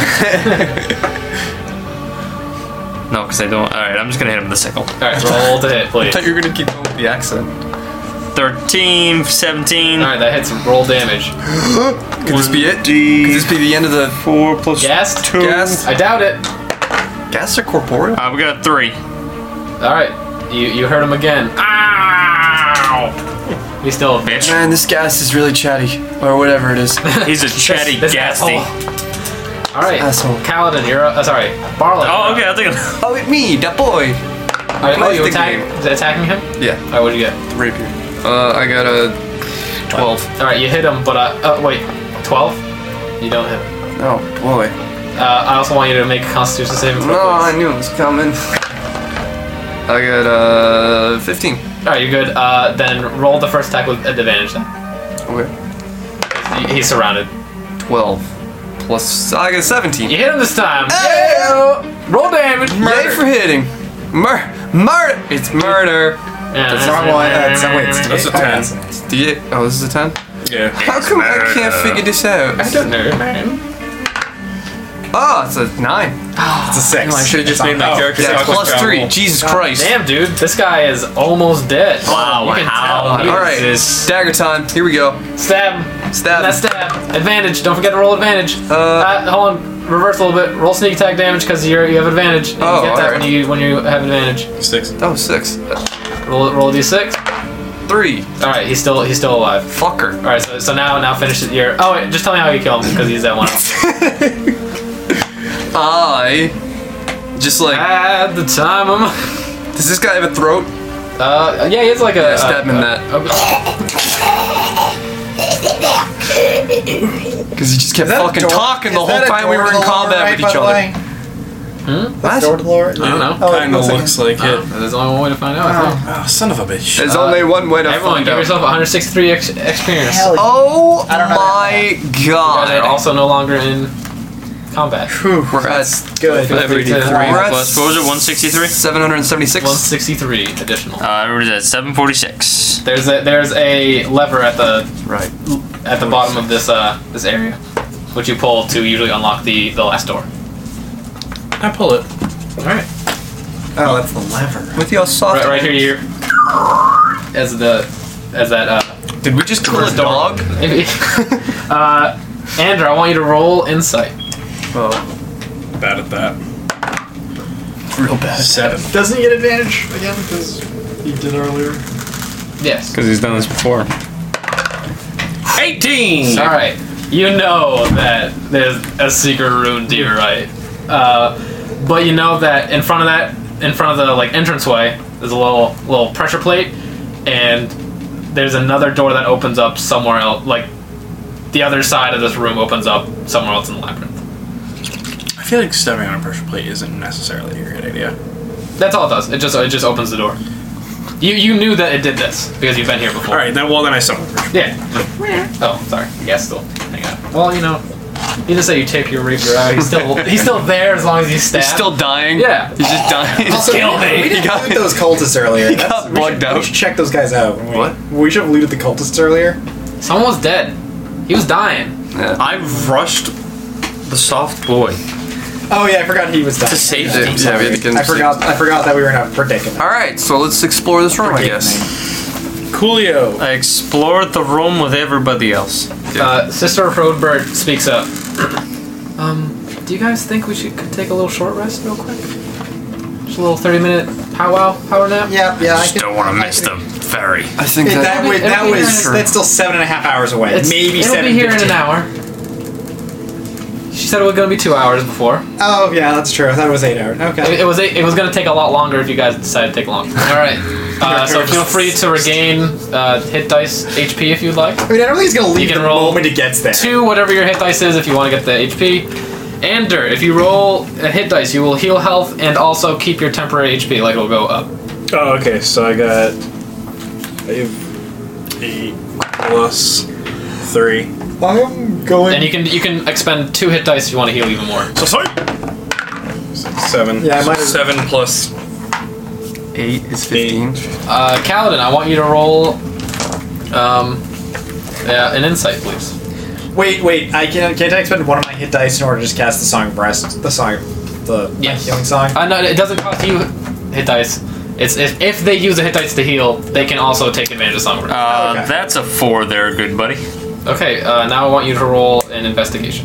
No, because I don't. All right, I'm just gonna hit him with the sickle. All right, roll to hit, please. I thought you were gonna keep going with the accent. thirteen, seventeen. All right, that hits him. Roll damage. Could this be it? Could D this be the end of the four plus Gas? two. gas? I doubt it. Gas or corporeal? Uh, we got a three. All right, you you hurt him again. Ow! He's still a bitch. Man, this gas is really chatty. Or whatever it is. He's a chatty This gasty. asshole. All right, Asshole. Kaladin, you're up. Uh, sorry, Barlow. Oh, okay. I think. Oh, it me, that boy. All right, oh, Play you the attack, game. is it attacking him? Yeah, All right, what'd you get? rapier. Uh, I got a twelve. All right, you hit him, but uh, uh wait, twelve? You don't hit him. Oh, boy. Uh, I also want you to make a Constitution saving throw. No, I please. knew it was coming. I got, uh, fifteen. All right, you're good. Uh, then roll the first attack with advantage. Then Okay. He- he's surrounded. twelve. Plus, I got seventeen. You hit him this time. Hey! Yeah. Roll damage. Yay for hitting. Mur- murder! It's murder. Yeah, That's not why. That's wait. It's, That's a oh, ten. that's- D eight. Oh, this is a ten? Yeah. How come I can't figure this out? I don't know, man. Oh, it's a nine. It's a six. No, I should've just It's made my on- character Yeah, Six plus plus three. travel. Jesus Christ. Damn, dude, this guy is almost dead. Wow, you can how- tell. He All is- right, This- dagger time. Here we go. Stab. Stab. That's stab. Advantage. Don't forget to roll advantage. Uh, Uh, hold on. Reverse a little bit. Roll sneak attack damage because you you have advantage. And Oh, you get that alright. when you when you have advantage. Six. Oh, six. Roll roll a d six. Three. All right, he's still he's still alive. Fucker. All right, so, so now now finish it. Your oh wait, just tell me how you kill him because he's that one. I just like. At the time, I'm. Does this guy have a throat? Uh, yeah, he has like a. Yeah, stab a- him in a- that. Because he just kept Is that a fucking door- talking the is whole that a time we door were to in the combat lower right, with each by the other. way? What? Door to the lower? I don't know. Oh, it Kind of looks like- looks like Oh, it. there's only one way to find out. I think. Oh, son of a bitch. There's Uh, only one way to Everyone, find give out. yourself one hundred sixty-three ex- experience. Hell You Oh I don't know my guys are god. also no longer in combat. We're at Good. Feel free to- We're at Plus, what was it, one sixty-three? seven hundred seventy-six. one sixty-three additional. Uh, what is that? seven forty-six. There's a there's a lever at the Right. at the bottom of this uh this area, which you pull to usually unlock the the last door. I pull it. All right. Oh, that's the lever. With your soft. Right, right here, you as the as that uh Did we just kill a reverse door. dog? Maybe. uh, Andrew, I want you to roll insight. Oh, Bad at that. real bad. Seven. Doesn't he get advantage again because he did earlier? Yes. Because he's done this before. eighteen! All right. You know that there's a secret room to your right, uh, but you know that in front of that, in front of the like entranceway, there's a little little pressure plate, and there's another door that opens up somewhere else. Like the other side of this room opens up somewhere else in the labyrinth. I feel like stepping on a pressure plate isn't necessarily a good idea. That's all it does. It just it just opens the door. You you knew that it did this because you've been here before. Alright, then well then I summon the pressure Yeah. Oh, sorry. Yeah, still. Hang on. Well, you know. You just say you take your Reaper out. He's still he's still there as long as he's stabbed. He's still dying. Yeah. He's just dying. Also, kill we- me. We didn't got- loot those cultists earlier. he That's- got we bugged should, out. We should check those guys out. We- What? We should have looted the cultists earlier. Someone was dead. He was dying. Yeah. I rushed the soft boy Oh yeah, I forgot he was dying. to safety. Yeah, yeah, we had to get him I forgot. I forgot that we were in a predicament. All right, so let's explore this room, I guess. Coolio. I explored the room with everybody else. Uh, Sister Roadbird speaks up. um, do you guys think we should take a little short rest real quick? Just a little thirty minute powwow, power nap? Yeah, yeah. I Just could, don't want to miss the ferry. I think Hey, that, that, was, it'll that be was here. that's still seven and a half hours away. It's, Maybe it'll seven. be here in an fifteen. hour. She said it was gonna be two hours before. Oh yeah, that's true. I thought it was eight hours. Okay. It, it was eight, it was gonna take a lot longer if you guys decided to take longer. All right. Uh, so feel free to regain uh, hit dice H P if you'd like. I mean, I don't think he's gonna leave You can the roll moment he gets there. Two, whatever your hit dice is, if you want to get the H P. Ander, if you roll a hit dice, you will heal health and also keep your temporary H P, like it'll go up. Oh, okay. So I got. I have eight plus three. I'm going. And you can you can expend two hit dice if you want to heal even more. So sorry. Seven. Yeah, I might have- Seven plus eight is fifteen. Uh, Kaladin, I want you to roll um, yeah, an insight, please. Wait, wait. I can can't I expend one of my hit dice in order to just cast the song of Breast, the song, the my Yes. healing song. Uh, no, it doesn't cost you hit dice. It's if, if they use a hit dice to heal, they can also take advantage of Song of Breath. Uh, Okay. That's a four there, good buddy. Okay, uh, now I want you to roll an investigation.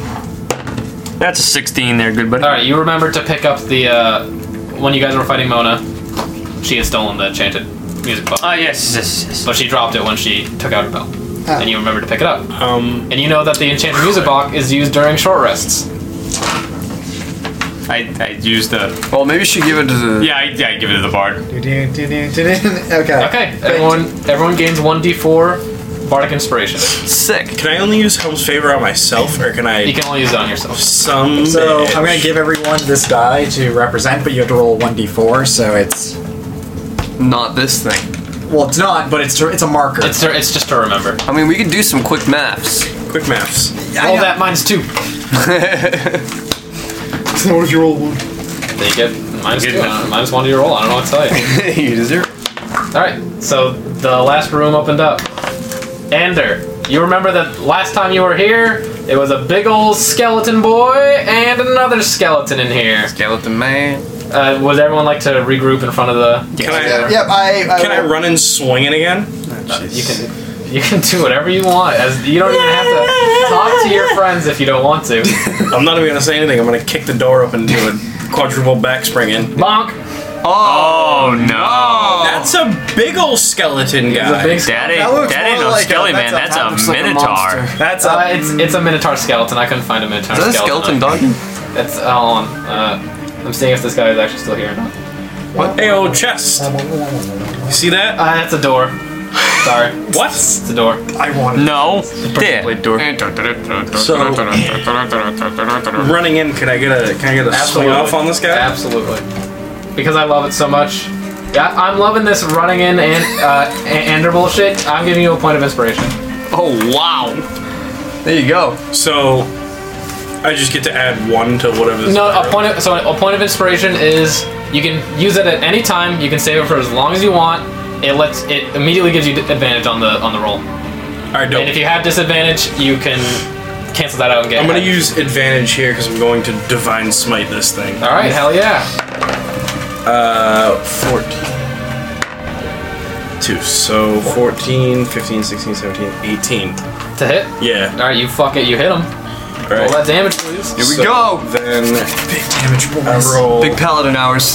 That's a sixteen there, good buddy. All right, you remember to pick up the uh, when you guys were fighting Mona. She had stolen the enchanted music book, Ah, yes, yes, yes. but she dropped it when she took out her belt, Ah. and you remember to pick it up. Um. And you know that the enchanted music box is used during short rests. I, I used the. Well, maybe you should give it to the. Yeah, I, yeah, I give it to the bard. Okay. Okay, everyone everyone gains one d four bardic inspiration. Sick. Can I only use Helm's Favor on myself, or can I? You can only use it on yourself. Some. So bitch. I'm gonna give everyone this die to represent, but you have to roll one d four. So it's Not this thing. well, it's not, but it's it's a marker. It's to, it's just to remember. I mean, we could do some quick maths. Quick maths. I Roll know. that minus two. What if you roll one? Then you get minus Good two. enough. uh, minus one to your roll. I don't know what to tell you. you deserve. All right, so the last room opened up. Ander, you remember that last time you were here, it was a big old skeleton boy and another skeleton in here. Skeleton man. Uh, would everyone like to regroup in front of the? Can I? Yep. I. I Can I will- run and swing it again? Uh, you can. You can do whatever you want. As you don't even have to talk to your friends if you don't want to. I'm not even gonna say anything. I'm gonna kick the door open and do a quadruple back spring in. Bonk. Oh, no. That's a big ol' skeleton It's a guy. big. That That looks ain't, that ain't more no like a- skelly man, that's that's a- a, looks like a minotaur. monster. That's Uh, a. it's it's a minotaur skeleton. I couldn't find a minotaur Is that a skeleton. skeleton dog? It's uh, hold on. Uh, I'm seeing if this guy is actually still here or not. Hey, old chest. You see that? Uh, that's a door. Sorry, What? it's a door. I want. it. No. There. Blade door. So- Running in, could I get a can I get a swing Absolutely. off on this guy? Absolutely. Because I love it so much. Yeah, I'm loving this running in and uh, a- Ander bullshit. I'm giving you a point of inspiration. Oh wow. There you go. So I just get to add one to whatever this No, a point of so a point of inspiration is you can use it at any time. You can save it for as long as you want. It lets it immediately gives you advantage on the on the roll. Alright, dope. And if you have disadvantage, you can cancel that out and get. I'm gonna ahead. use advantage here because I'm going to divine smite this thing. All right, hell yeah. Uh, fourteen. Two. So fourteen, fifteen, sixteen, seventeen, eighteen. To hit. Yeah. All right, you fuck it. You hit him. Roll Alright. that damage, please. Here we So go. Then Big damage, I boys. roll Big paladin hours.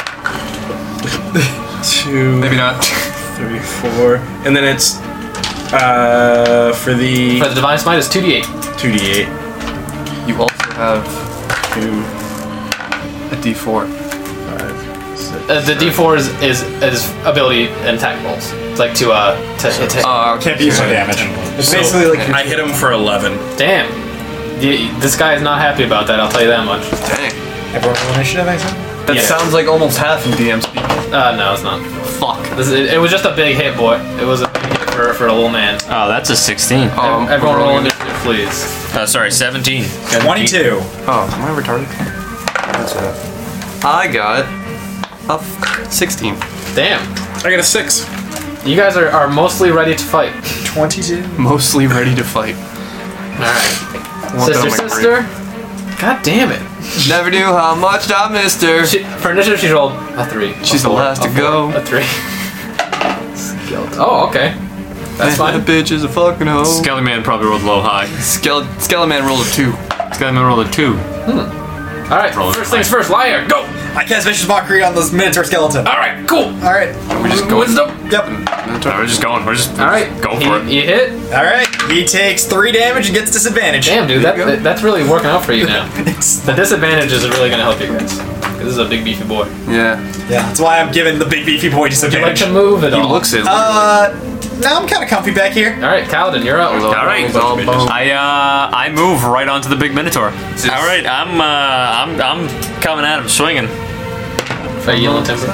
two, Maybe not. three, four, and then it's uh for the For the divine smite is two d eight. two d eight. You also have Two, a D four. five, six. Uh, the d four is, is is ability and attack rolls. It's like to uh to hit. hit. Oh, Can't be used for damage. It's So basically like I hit him for eleven. Damn. The, this guy is not happy about that. I'll tell you that much. dang. everyone roll initiative. I said. That Yeah. sounds like almost half in D M speak. Uh, no, it's not. Fuck. This is, it, it was just a big hit, boy. It was a big hit for for, for a little man. Oh, that's a sixteen. Um, Everyone roll rolling. initiative, please. Uh, sorry, seventeen. Twenty-two. Oh, am I retarded? That's it. I got a sixteen. Damn. I got a six. You guys are, are mostly ready to fight. Twenty-two. Mostly ready to fight. Alright. Want that Sister, on my sister. God damn it. Never knew how much I missed her. She, for initiative, she's rolled a three. She's a the four, last a to four, go. A three. Skeleton. Oh, okay. That's Man, fine. The bitch is a fucking hoe. Skelly Man probably rolled low high. Skele- Skeleman rolled a two. Skelly Man rolled a two. Alright, Roll it first things high. first, liar, go! I cast Vicious Mockery on this Minotaur skeleton. Alright, cool. All right. We just go. Wisdom. Yep. No, we're just going. We're just, we're Alright, just go he- for it. You hit. All right. He takes three damage and gets disadvantage. Damn, dude, that, There you go. that's really working out for you now. It's- The disadvantage is really gonna help you guys. 'Cause this is a big beefy boy. Yeah. yeah, that's why I'm giving the big beefy boy Would you like disadvantage. to move at He all? looks it. Uh, no, I'm kind of comfy back here. Alright, Kaladin, you're up. All right. all bone. I uh I move right onto the big minotaur. All right, I'm uh I'm I'm coming at him swinging. Are you yelling timber?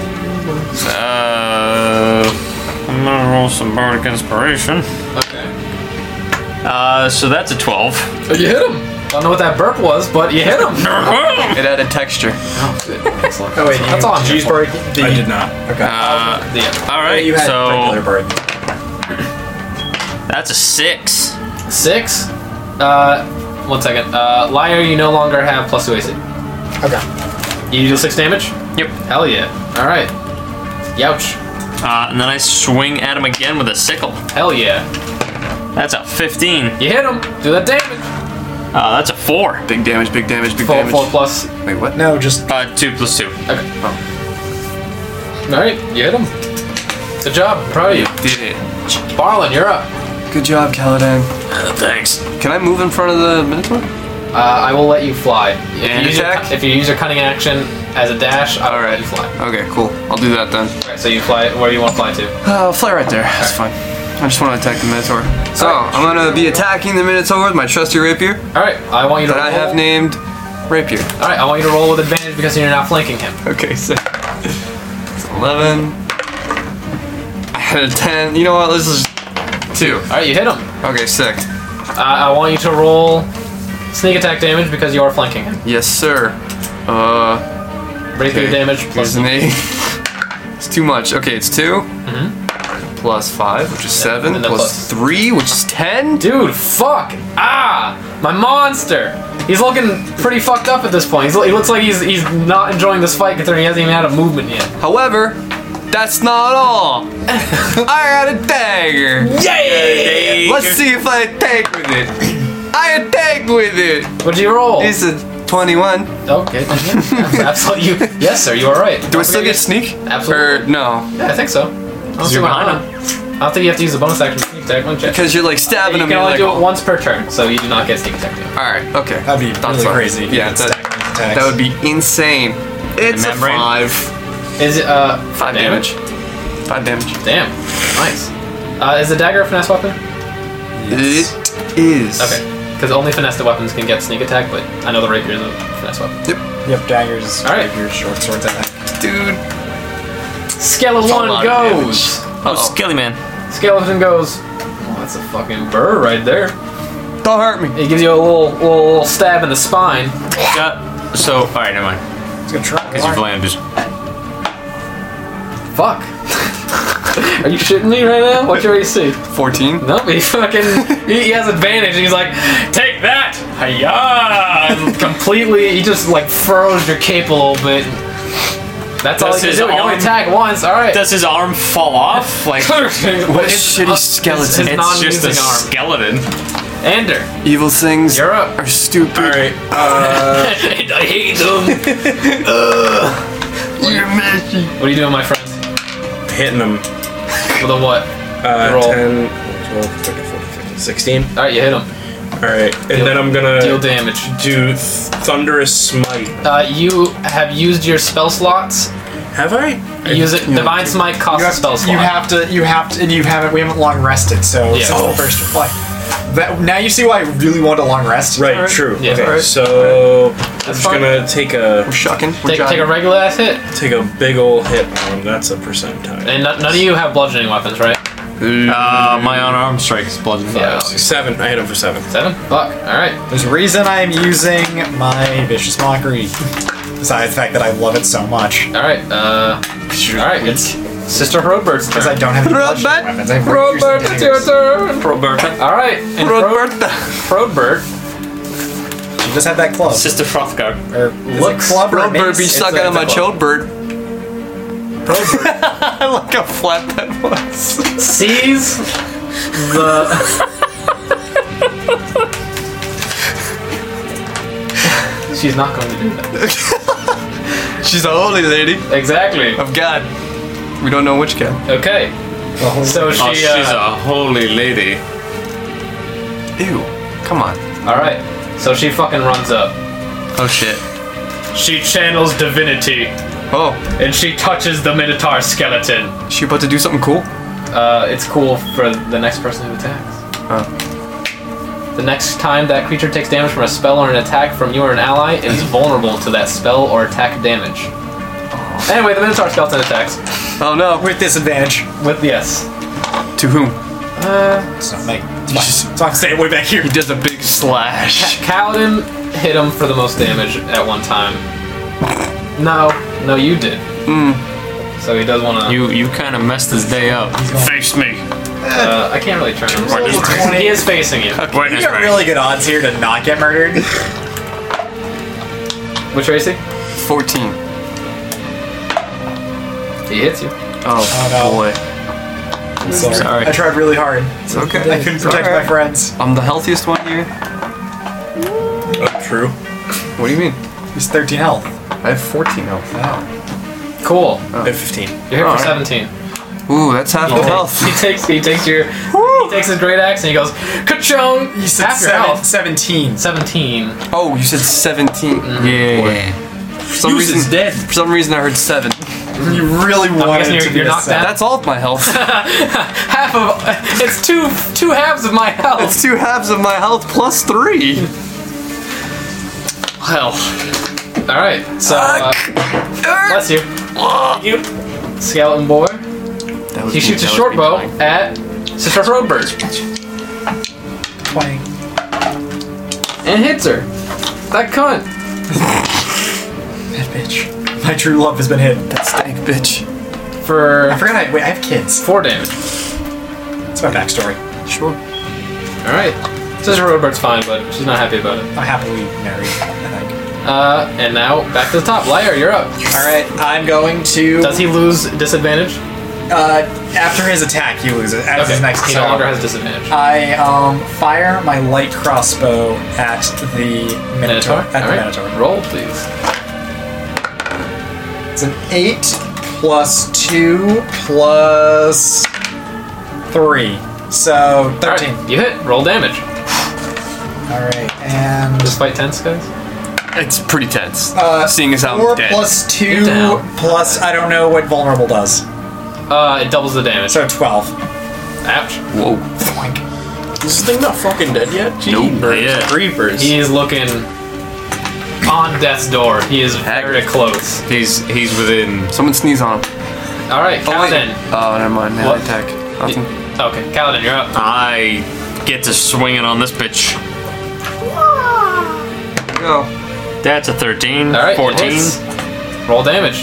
Uh, I'm gonna roll some bardic inspiration. Okay. Uh, so that's a twelve. Oh, you hit him! Don't know what that burp was, but you hit him! It added texture. Oh, good. Excellent. Oh wait, That's all I'm here Juice for. Bird. The, I did not. Okay. Uh, Yeah. all right, you had regular so bird. that's a six. Six. Uh, one second. Uh, liar, you no longer have plus two A C. Okay. You do six damage? Yep. Hell yeah. Alright. Youch. Uh, and then I swing at him again with a sickle. Hell yeah. That's a fifteen. You hit him. Do that damage. Uh, that's a four. Big damage, big damage, big Four, damage. four plus. Wait, what? No, just Uh, two plus two. Okay. Alright, you hit him. Good job. I'm proud of you. Did it. Barlin, you're up. Good job, Caladan. Uh, thanks. Can I move in front of the Minotaur? Uh, I will let you fly. If And you, use your, attack? if you use your cunning action as a dash, I will All let right. you fly. Okay, cool. I'll do that then. Alright, so you fly where do you want to fly to? Uh, fly right there. That's fine. I just want to attack the Minotaur. So, I'm gonna be attacking the Minotaur with my trusty rapier Alright, I want you to that roll. I have named Rapier. Alright, I want you to roll with advantage because you're now flanking him. Okay, so it's eleven. I had a ten. You know what? This is two. Alright, you hit him. Okay, sick. Uh, I want you to roll sneak attack damage because you are flanking him. Yes, sir. Uh, Rapier okay. damage Here's plus an eight. It's too much. Okay, it's two. Plus five, which is seven. and then Plus plus- three, which is ten. Dude, fuck! Ah! My monster! He's looking pretty fucked up at this point. He's, he looks like he's he's not enjoying this fight considering he hasn't even had a movement yet. However, that's not all. I got a dagger. Yay! Let's see if I attack with it. I attacked with it. What'd you roll? It's a twenty-one. Okay. Absolutely. You, yes, sir. You are right. Do I still get sneak? Absolutely. Or no? Yeah, I think so. I don't, see you're why behind not. I don't think you have to use the bonus action to sneak attack. Let me check. Because you're like stabbing You him. can you're only like, do it once per turn, so you do not get sneak attack damage. all right. Okay. that'd be That's really fine. crazy. if you Yeah, could that, stack these attacks. that would be insane. It's a membrane? five. Is it uh Five damage. Five damage. Damn. Nice. Uh, is the dagger a finesse weapon? Yes. It is. Okay. Because only finessed weapons can get sneak attack, but I know the rapier is a finesse weapon. Yep. Yep, daggers, All right. rapiers, short swords, attack. Dude. Skeleton a lot of goes. Oh, Uh-oh. Skelly Man. Skeleton goes. Oh, that's a fucking burr right there. Don't hurt me. It gives you a little, little, little stab in the spine. Got, so, all right, never mind. It's gonna try. Because you've landed just. Fuck. Are you shitting me right now? What's your A C? fourteen. Nope, he fucking, he, he has advantage. He's like, take that! Hiya! And completely, he just like furrows your cape a little bit. That's all Does he can his do. He can only arm- attack once. All right. Does his arm fall off? Like, what shitty skeleton. His, his it's just a non-using arm. skeleton. Ender, Evil things you're up. are stupid. All right. Uh, And I hate them. You're messy. What are you doing, my friend? hitting them. With a what? Uh, Roll. ten, twelve, thirteen, fourteen, fifteen, sixteen. All right, you hit him. All right, and Deal- then I'm gonna Deal damage. do th- thunderous smite. Uh, you have used your spell slots. Have I? Use it. Divine Smite costs You a have, spell slot. you have to. You have to. And you haven't. We haven't long rested. So Yeah. since Oh. the first like that. Now you see why I really want a long rest. Right, Alright. true. Yeah. Okay, Alright. so I'm just fine. gonna take a We're shucking. We're Take, take a jogging. regular ass hit. take a big ol' hit on him. That's a percentile. And none none of you have bludgeoning weapons, right? Uh, my unarmed strike is bludgeoning. Yeah. Seven. I hit him for seven. Seven? Fuck. Alright. There's a reason I'm using my Vicious Mockery. Besides the fact that I love it so much. Alright, uh. Alright, it's Sister Hrodbert's Because I turn. don't have any Robert. bludgeoning weapons. I have Hrodbert, it's your turn! Roberta. Alright, and Roberta. Hrodbert She just had that club. Sister Hrothgar. Or is Looks- it club or Road bird be mace? sucking a- on my it's a chode bird. I like how flat that was. sees the. She's not going to do that. She's a holy lady Exactly. of God. We don't know which God. Okay. So she. Oh, she's uh, a holy lady. Ew. Come on. Alright. So she fucking runs up. Oh shit. She channels divinity Oh, and she touches the Minotaur skeleton. is she about to do something cool? Uh, it's cool for the next person who attacks. Oh. The next time that creature takes damage from a spell or an attack from you or an ally, it is vulnerable to that spell or attack damage. Anyway, the Minotaur skeleton attacks. Oh no. With disadvantage. With, yes. To whom? Uh, It's not me. So I'm staying way back here. He does a big slash. Kaladin hit him for the most damage at one time. No, no, you did. Mm. So he does want to. You you kind of messed his day up. Face me. Uh, I can't really turn him. Right this way. He is facing you. Right You this got way. really good odds here to not get murdered. Which Racy? fourteen. He hits you. Oh, no. boy. I'm sorry. Sorry. I tried really hard. It's okay. I couldn't It's protect alright. my friends. I'm the healthiest one here. Oh, true. What do you mean? He's thirteen health. I have fourteen health. Wow. Cool. I have fifteen. You're hit Alright. for seventeen. Ooh, that's half He, the ta- health. he takes he takes your he takes his great axe and he goes ka-chung! You said Half your seven, health. seventeen. Seventeen. Oh, you said seventeen. Yeah. For some Use is reason, dead. for some reason, I heard seven. You really wanted guessing it you're- to be you're a knocked seven. out. That's all of my health. Half of it's two two halves of my health. It's two halves of my health plus three. Well. Alright, so uh, bless you. You skeleton boy. That was He me, shoots a that was short me bow dying. at Sister Hrodbert twenty. and hits her. That cunt. That bitch. My true love has been hit. That stank bitch. For I forgot I wait, I have kids. four damage. That's my backstory. Sure. Alright. Sister Hrodbert's fine, but she's not happy about it. I'm happily married, I think. Uh, and now back to the top. Lyre, you're up. Alright, I'm going to Does he lose disadvantage? uh after his attack he loses as his next he so no longer has disadvantage. I um fire my light crossbow at the Minotaur. Minotaur? At the Alright. Minotaur. Roll, please. It's an eight plus two plus three. So thirteen. Alright, you hit. Roll damage. Alright, and Despite tense, guys. It's pretty tense. uh Seeing as how four I'm dead. plus two You're down. plus I don't know what vulnerable does. Uh, it doubles the damage. So twelve. Ouch. Whoa. Boink. Is this thing not fucking dead yet? Nope. Jeepers Yeah. creepers. He is looking on death's door. He is very Haggard. close. He's he's within. Someone sneeze on him. Alright, Oh, wait. Kaladin. Oh, never mind. Melee What? attack. Nothing. Okay, Kaladin, you're up. I get to swinging on this bitch. Go. That's a thirteen. Alright, it fourteen. hits. Roll damage.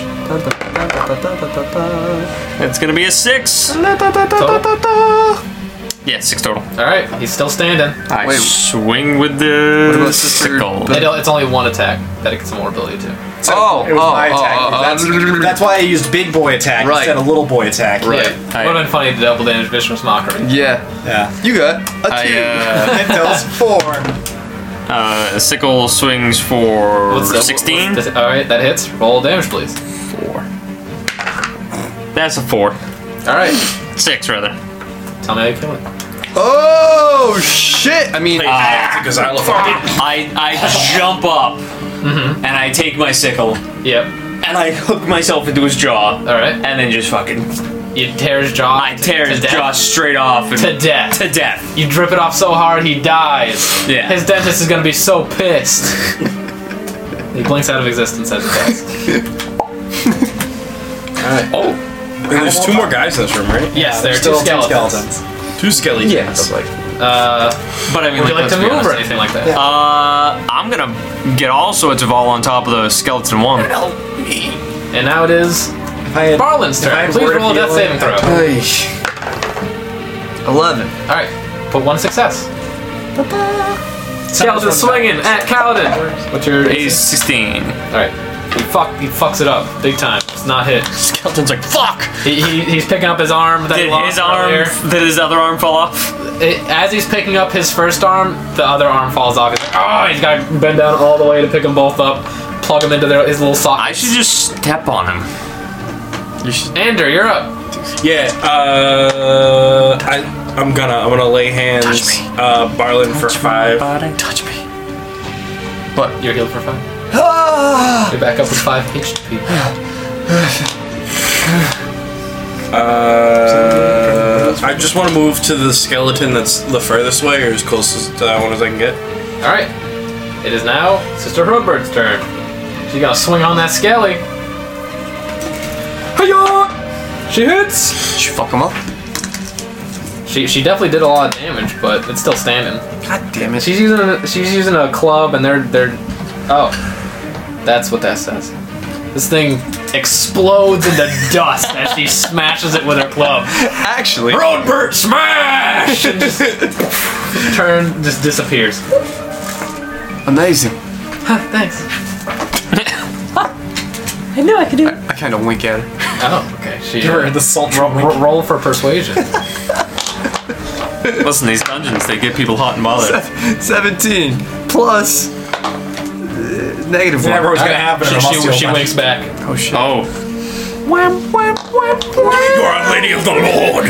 It's gonna be a six. Total. Yeah, six total. Alright, he's still standing. I Wait. swing with the about Sister- sickle. It, it's only one attack that it gets more ability to. So Oh, it was oh, my oh, attack. oh, oh, that's, oh. that's why I used big boy attack Right. instead of little boy attack. Right. Yeah. I- Would have been funny to double damage Vicious Mockery. Yeah. Yeah. You got a I, two. uh, It does four. uh, sickle swings for What's that- sixteen. what's this- Alright, that hits. Roll damage, please. Four. That's a four. Alright, Six rather. tell me how you kill it. Oh shit! I mean, Because I love I I jump up Mm-hmm. and I take my sickle Yep. and I hook myself into his jaw Alright. and then just fucking You tear his jaw. I to- tear to his death. jaw straight off and To death. to death. You drip it off so hard he dies. Yeah. His dentist is gonna be so pissed. He blinks out of existence as it does. Alright. Oh, And there's two more guys in this room, right? Yes, there are Still two skeletons. Two skeletons. Yes. Like, Uh, But I mean, would you like let's to be move or honest. anything like that? Uh, I'm gonna get all sorts of all on top of the skeleton one. And now it is If I had, Barlin's if I turn. had Please word of roll a death healing, saving throw. Hey. Eleven. All right, put one success. Skeleton swinging at Kaladin. What's your A sixteen. All right, he fuck he fucks it up big time. It's not hit. Skeleton's like, fuck! He, he he's picking up his arm. That he Did lost his arm, earlier. did his other arm fall off? It, as he's picking up his first arm, the other arm falls off. He's like, oh, he's got to bend down all the way to pick them both up, plug them into their, his little socket. I should just step on him. You should. Andrew, you're up. yeah. Uh, I I'm gonna I'm gonna lay hands. Touch me. Uh, Barlin for five. Touch me. You're healed for five. Ah! You're back up with five H P. Uh, I just want to move to the skeleton that's the furthest way, or as close as to that one as I can get. All right, it is now Sister Hoodbird's turn. She's gonna swing on that skelly. Hiya! She hits. Should you fuck him up? She she definitely did a lot of damage, but it's still standing. God damn it. She's using a, she's using a club, and they're they're oh, that's what that says. This thing explodes into dust as she smashes it with her club. Actually. Roadbird smash! And just turn just disappears. Amazing. Thanks. I knew I could do it. I kind of wink at her. Oh, okay. She Give her uh, the sultry ro- wink. ro- roll for persuasion. Listen, these dungeons, they get people hot and bothered. seventeen plus uh, negative It's never one. was gonna happen. She, in a she, Mustio she match. winks back. Oh shit. Oh. You are a lady of the Lord.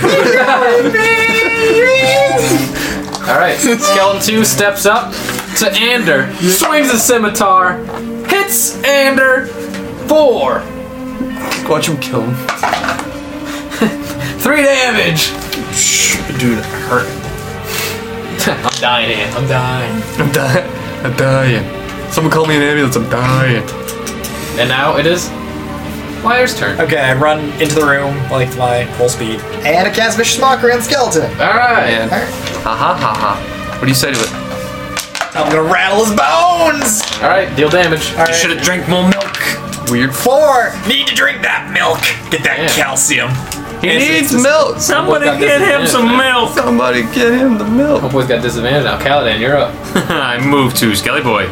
All right, Skeleton two steps up to Ander, swings a scimitar, hits Ander, four, Watch him kill him. three damage. Dude, hurt. I'm dying, Ant. I'm dying. I'm dying. I'm dying. Someone call me an ambulance. I'm dying. And now it is Flyer's turn. Okay, I run into the room like fly full speed, and I cast Vicious Mockery on the skeleton. All right. Man. Alright. Ha ha ha ha. What do you say to it? I'm gonna rattle his bones. All right, deal damage. All right. Should have drank more milk. Weird. Four. Need to drink that milk. Get that Yeah. calcium. He It's- needs it's- milk. Somebody got get him disadvantage, some man. milk. Somebody get him the milk. Homeboy's got disadvantage now. Kaladin, you're up. I moved to Skelly Boy.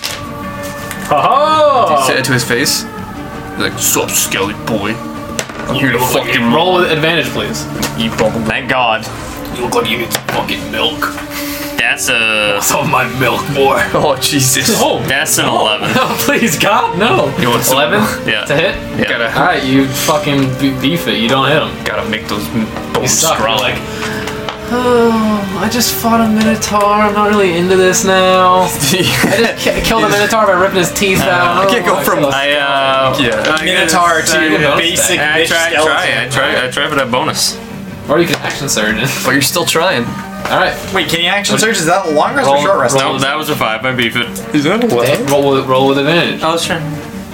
Oh! Say it to his face. He's like, sup, Skelly boy. I'm here to fucking Roll with advantage, please. eat bubble. Thank God. You look like you need some fucking milk. That's a. Some of my milk, boy. Oh, Jesus. Oh, That's an eleven. no, please, God, no. You want some- eleven? Yeah. To hit? Yeah. Gotta, All right, you fucking be- beef it. You don't hit him. gotta make those You bones suck. You're strong. like, oh, I just fought a minotaur. I'm not really into this now. I just ki- killed a minotaur by ripping his teeth out. I can't go Oh, from- feel I, uh. Yeah. I Minotaur guess to I- bonus basic die. I bitch try, skeleton. try, I try, I try for that bonus. Or you can action surge it. But you're still trying. All right. Wait, can you action surge? Is that long rest Roll- or short rest? roll- No, that was a five. I beef it. Is that a Roll with, roll with advantage. I was trying.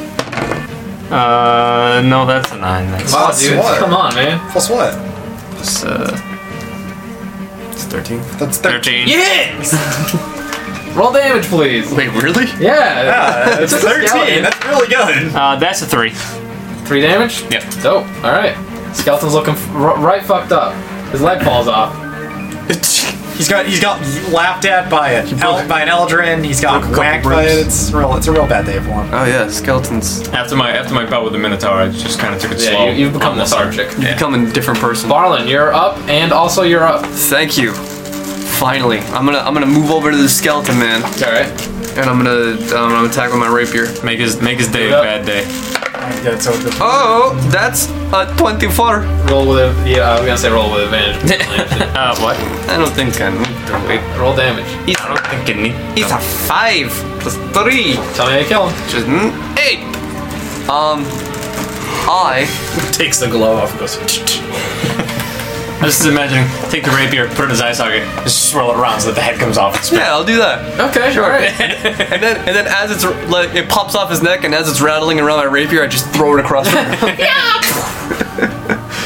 Uh, no, that's a nine. That's Wow. Oh, dude, what? come on, man. Plus what? It's, uh. It's thirteen. That's thirteen. thirteen. Yes! Roll damage, please. Wait, really? Yeah, Yeah, it's just a thirteen. skeleton. That's really good. Uh, that's a three. Three damage? Yep. Dope. All right. Skeleton's looking f- r- right fucked up. His leg falls off. He's got he's got laughed at by a broke- by an Eldrin. He's got broke a couple whacked by ribs. it. It's real. It's a real bad day for him. Oh, yeah, skeletons. After my after my bout with the Minotaur, I just kind of took it Yeah, slow. you, you've become Almost lethargic. You become a different person. Barlin, you're up, and also you're up. Thank you. Finally, I'm gonna I'm gonna move over to the skeleton man, All right. and I'm gonna I'm gonna attack with my rapier. Make his make his day a Yep. bad day. Yeah, it's so good. Oh, that's a twenty-four. Roll with a, yeah. I was gonna say roll with advantage. Uh, what? I don't think I need to wait. Roll damage. He's, I don't think it need. he's a five plus three, Tell me how you kill him. which is mm, eight. Um, I Takes the glove off and goes. I was just imagining, take the rapier, put it in his eye socket, just swirl it around so that the head comes off and spin. yeah, I'll do that. Okay, sure. All right. And then and then as it's like it pops off his neck, and as it's rattling around my rapier, I just throw it across. The room.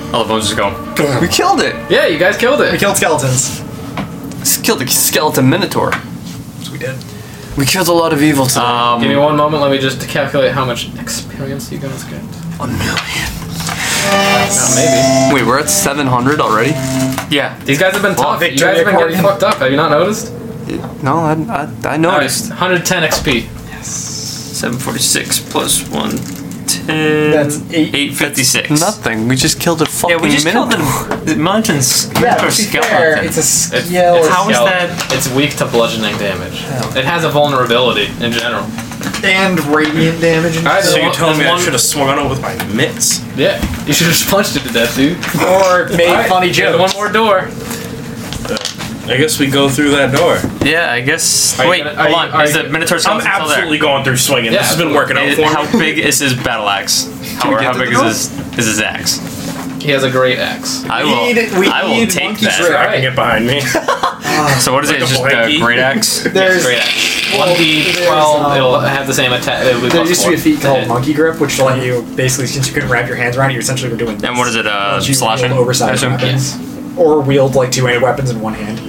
All the bones just go. We killed it. Yeah, you guys killed it. We killed skeletons. We killed the skeleton minotaur. So we did. We killed a lot of evil today. Um, Give me one moment. Let me just calculate how much experience you guys get. a million. Uh, maybe. Wait, we're at seven hundred already? yeah. These guys have been Well, tough. You victory guys have been getting accordion. fucked up. Have you not noticed? No, I, I, I noticed. Alright, one hundred ten X P. seven forty-six plus one ten. That's eight- eight fifty-six. Nothing. We just killed a fucking Yeah, we just killed minotaur. the, the mountain's Yeah, Minotaur to be skeleton. fair, it's a It's, skeleton. it's How is skeleton. that- It's weak to bludgeoning damage. Oh. It has a vulnerability in general. And radiant damage. And Alright, So there's you're one- telling me there's I one- should have swung on it with my mitts? Yeah, you should have just punched it to death, dude. or made Alright, funny there's jokes. one more door. I guess we go through that door. Yeah, I guess. Are you Wait, gonna- are hold you- on. are Is you- the Minotaur I'm skeleton still there? absolutely going through swinging. Yeah, this has been working out Is- for How me. big is his battle axe? How, we get how to big the is door? his is his axe? He has a great axe. I We will. need- we I will need take monkey that. shrimp. I can get behind me. So what is it? Like It's a just a blankie? great axe. There's Great axe. well, one d there's, twelve, um, it'll have the same attack. It would There plus used to be a four feat to called hit. Monkey Grip, which let you basically, since you couldn't wrap your hands around it, you essentially were doing this. And what is it? Uh, Let you slashing? wield oversized I assume? weapons, Yes. or wield like two-handed weapons in one hand.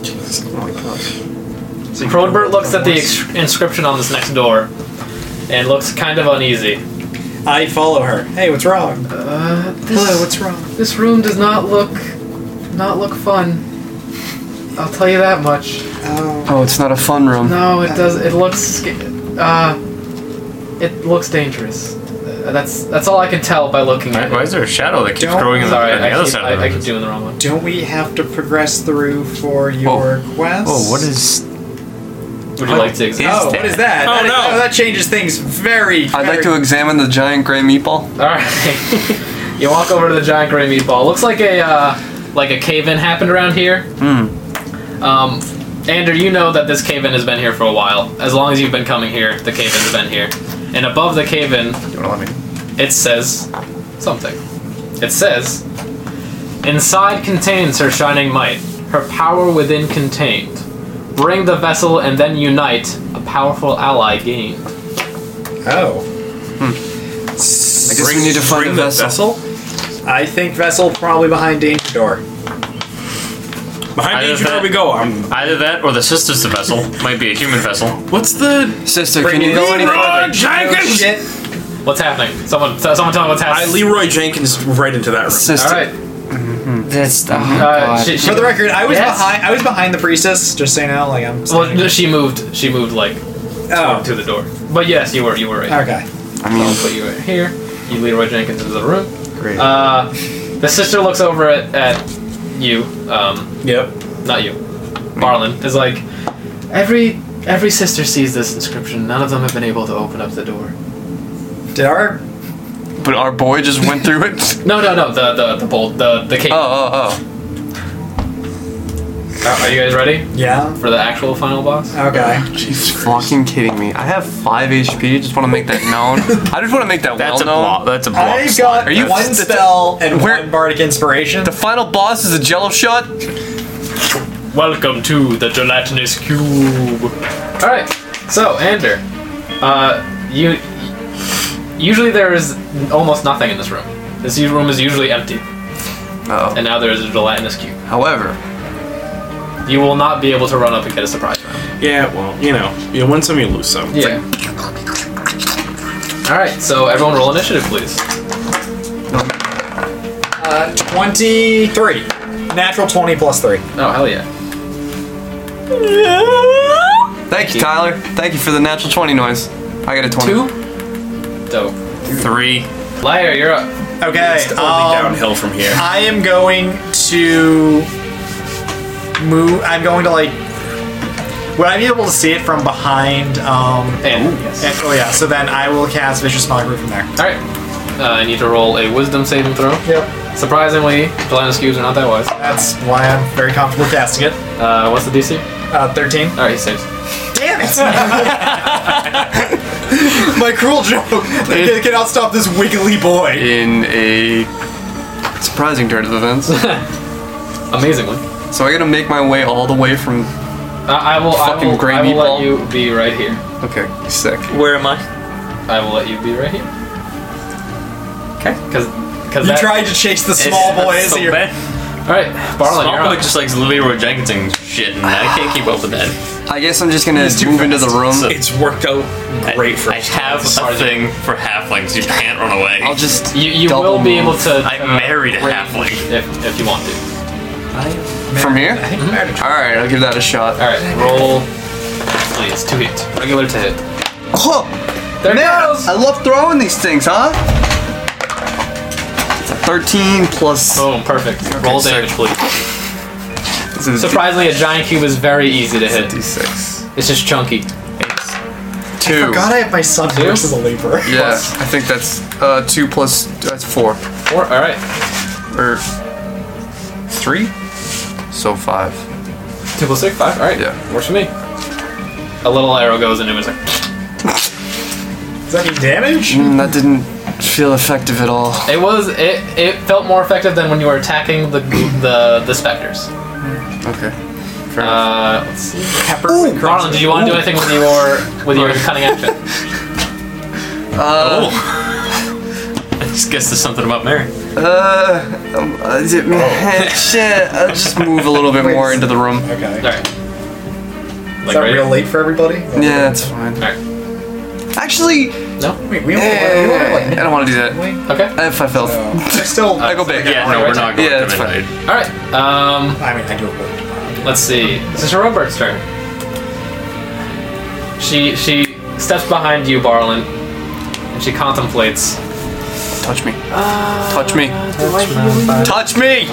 So you can Kronbert wield looks at the once. ex- inscription on this next door and looks kind of uneasy. I follow her. Hey, what's wrong? Uh, Hello, what's wrong? This room does not look not look fun. I'll tell you that much. Oh, Oh, it's not a fun room. No, it does. It looks. sca- Uh, it looks dangerous. Uh, that's that's all I can tell by looking Why, at why it. is there a shadow that keeps Don't- growing in the, Sorry, on the I, other keep, side I, of the I room? keep doing the wrong one. don't we have to progress through for your quest? Oh, what is... Would you like to examine? Oh, what is that? Oh, that, no. that changes things very. I'd like very- to examine the giant gray meatball. All right. You walk over to the giant gray meatball. Looks like a uh, like a cave-in happened around here. Hmm. Um, Andrew, you know that this cave-in has been here for a while. As long as you've been coming here, the cave-in's been here. And above the cave-in, You wanna let me? it says something. It says, "Inside contains her shining might, her power within contained. Bring the vessel and then unite, a powerful ally gained." Oh. I guess we need to find Bring a the vessel. I think vessel probably behind danger door. Behind Either danger that- door we go. I'm. Either that or the sisters the vessel. Might be a human vessel. What's the? Sister, Bring can you it go in. any Leroy further? Jenkins. Shit. What's happening? Someone, someone tell me what's I happening. Leroy Jenkins right into that room. Sister. All right. That's the... Oh, Uh, God. she, she, For the record, I was Yes. behind. I was behind the priestess. Just so you know, like I'm. Well, standing- no, she moved. She moved like oh. to the door. But yes, you were. You were right. Okay. I I'll mean, put you right here. You Leroy Jenkins into the room. great. Uh, the sister looks over at, at you. Um, Yep. not you. Barlin is like, every every sister sees this inscription. None of them have been able to open up the door. Did our but our boy just went through it? No, no, no. The the the bolt. The the cave. Oh, oh, Are, are you guys ready yeah? for the actual final boss? Okay. oh. She's fucking kidding me. I have five H P. Just want to make that known. I just want to make that That's a well known. block. That's a block. I've got Are you- one the- spell and where- one bardic inspiration. The final boss is a Jello shot. Welcome to the gelatinous cube. All right. So, Ander, uh, you usually there is almost nothing in this room. This room is usually empty, Oh. and now there is a gelatinous cube. However, You will not be able to run up and get a surprise round. Yeah. Well, you know, you win some, you lose some. It's Yeah. All right. So everyone, roll initiative, please. Uh, twenty-three. Natural twenty plus three. Oh hell yeah. thank you, Tyler. Thank you for the natural twenty noise. I got a twenty. Two. Dope. Three. Liar, you're up. Okay. It's only um, downhill from here. I am going to move. I'm going to like. Would I be able to see it from behind? Um, And yes. and- oh yeah. So then I will cast Vicious Mockery from there. All right. Uh, I need to roll a Wisdom saving throw. Yep. Surprisingly, gelatinous cubes are not that wise. That's why I'm very comfortable casting it. Uh, what's the D C? Uh, thirteen. All right, he saves. Damn it! My cruel joke. They cannot stop this wiggly boy. In a surprising turn of events. Amazingly. So I gotta make my way all the way from. Uh, I will. Fucking I will, gray I will let meatball. you be right here. Okay, sick. Where am I? I will let you be right here. Okay. Because because You tried to chase the small boys. So and you're- bad. All right, Barlin, Small you're boy up. just likes Leroy Jenkinsing shit, and I can't keep up with that. I guess I'm just gonna too move into the room. So- It's worked out great for I us. have a thing for halflings. You can't run away. I'll just. You, you double will be move. able to. I uh, married a range halfling. if if you want to. From here? I think I married a All right, I'll give that a shot. All right, roll. Please, two hit. Regular to hit. Oh, There it man, goes. I love throwing these things, huh? It's a thirteen plus. Boom, perfect. Roll sick. damage, please. This is Surprisingly, a giant cube is very easy to hit. D six. It's just chunky. Two. forgot I have my son Two? versus a leaper. Yeah, I think that's uh, two plus. That's four. Four. All right. Or three? So five. Two plus six, five. All right. Yeah. Works for me. A little arrow goes into him. It's like. Does that mean damage? Mm, that didn't feel effective at all. It was. It. It felt more effective than when you were attacking the the the specters. Okay. Fair enough. Uh, let's see. Pepper. Marlon, did you want to do anything with your with your cunning action? Uh, I just guess there's something about Mary. uh, um, uh, is it- shit. I'll just move a little bit Wait, more s- into the room. Okay. All right. Is Like that right real late for everybody? Yeah, that's fine. All right. Actually, No. Wait, we only eh, we only have, like I don't want to do that. Wait. Okay. If I felt. So, I still. I go big. Yeah, no, we're not going Yeah, to that's fine. midnight. All right. Um. I mean, I do it tomorrow. Let's see. This is Robert's turn. She she steps behind you, Barlin, and she contemplates. Touch me. Touch me. Uh, Touch me!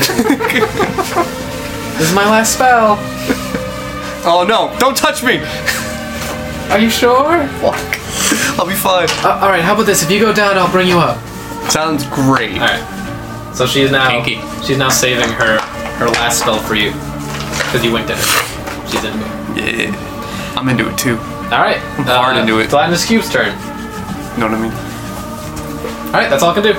This is my last spell. Oh no! Don't touch me! Are you sure? I'll be fine. Uh, all right. How about this? If you go down, I'll bring you up. Sounds great. All right. So she is now. Kinky. She's now saving her her last spell for you because you winked at her. She's into it. Yeah. I'm into it too. All right. I'm hard into it. Gladness Cube's turn. You know what I mean? All right. That's all I can do.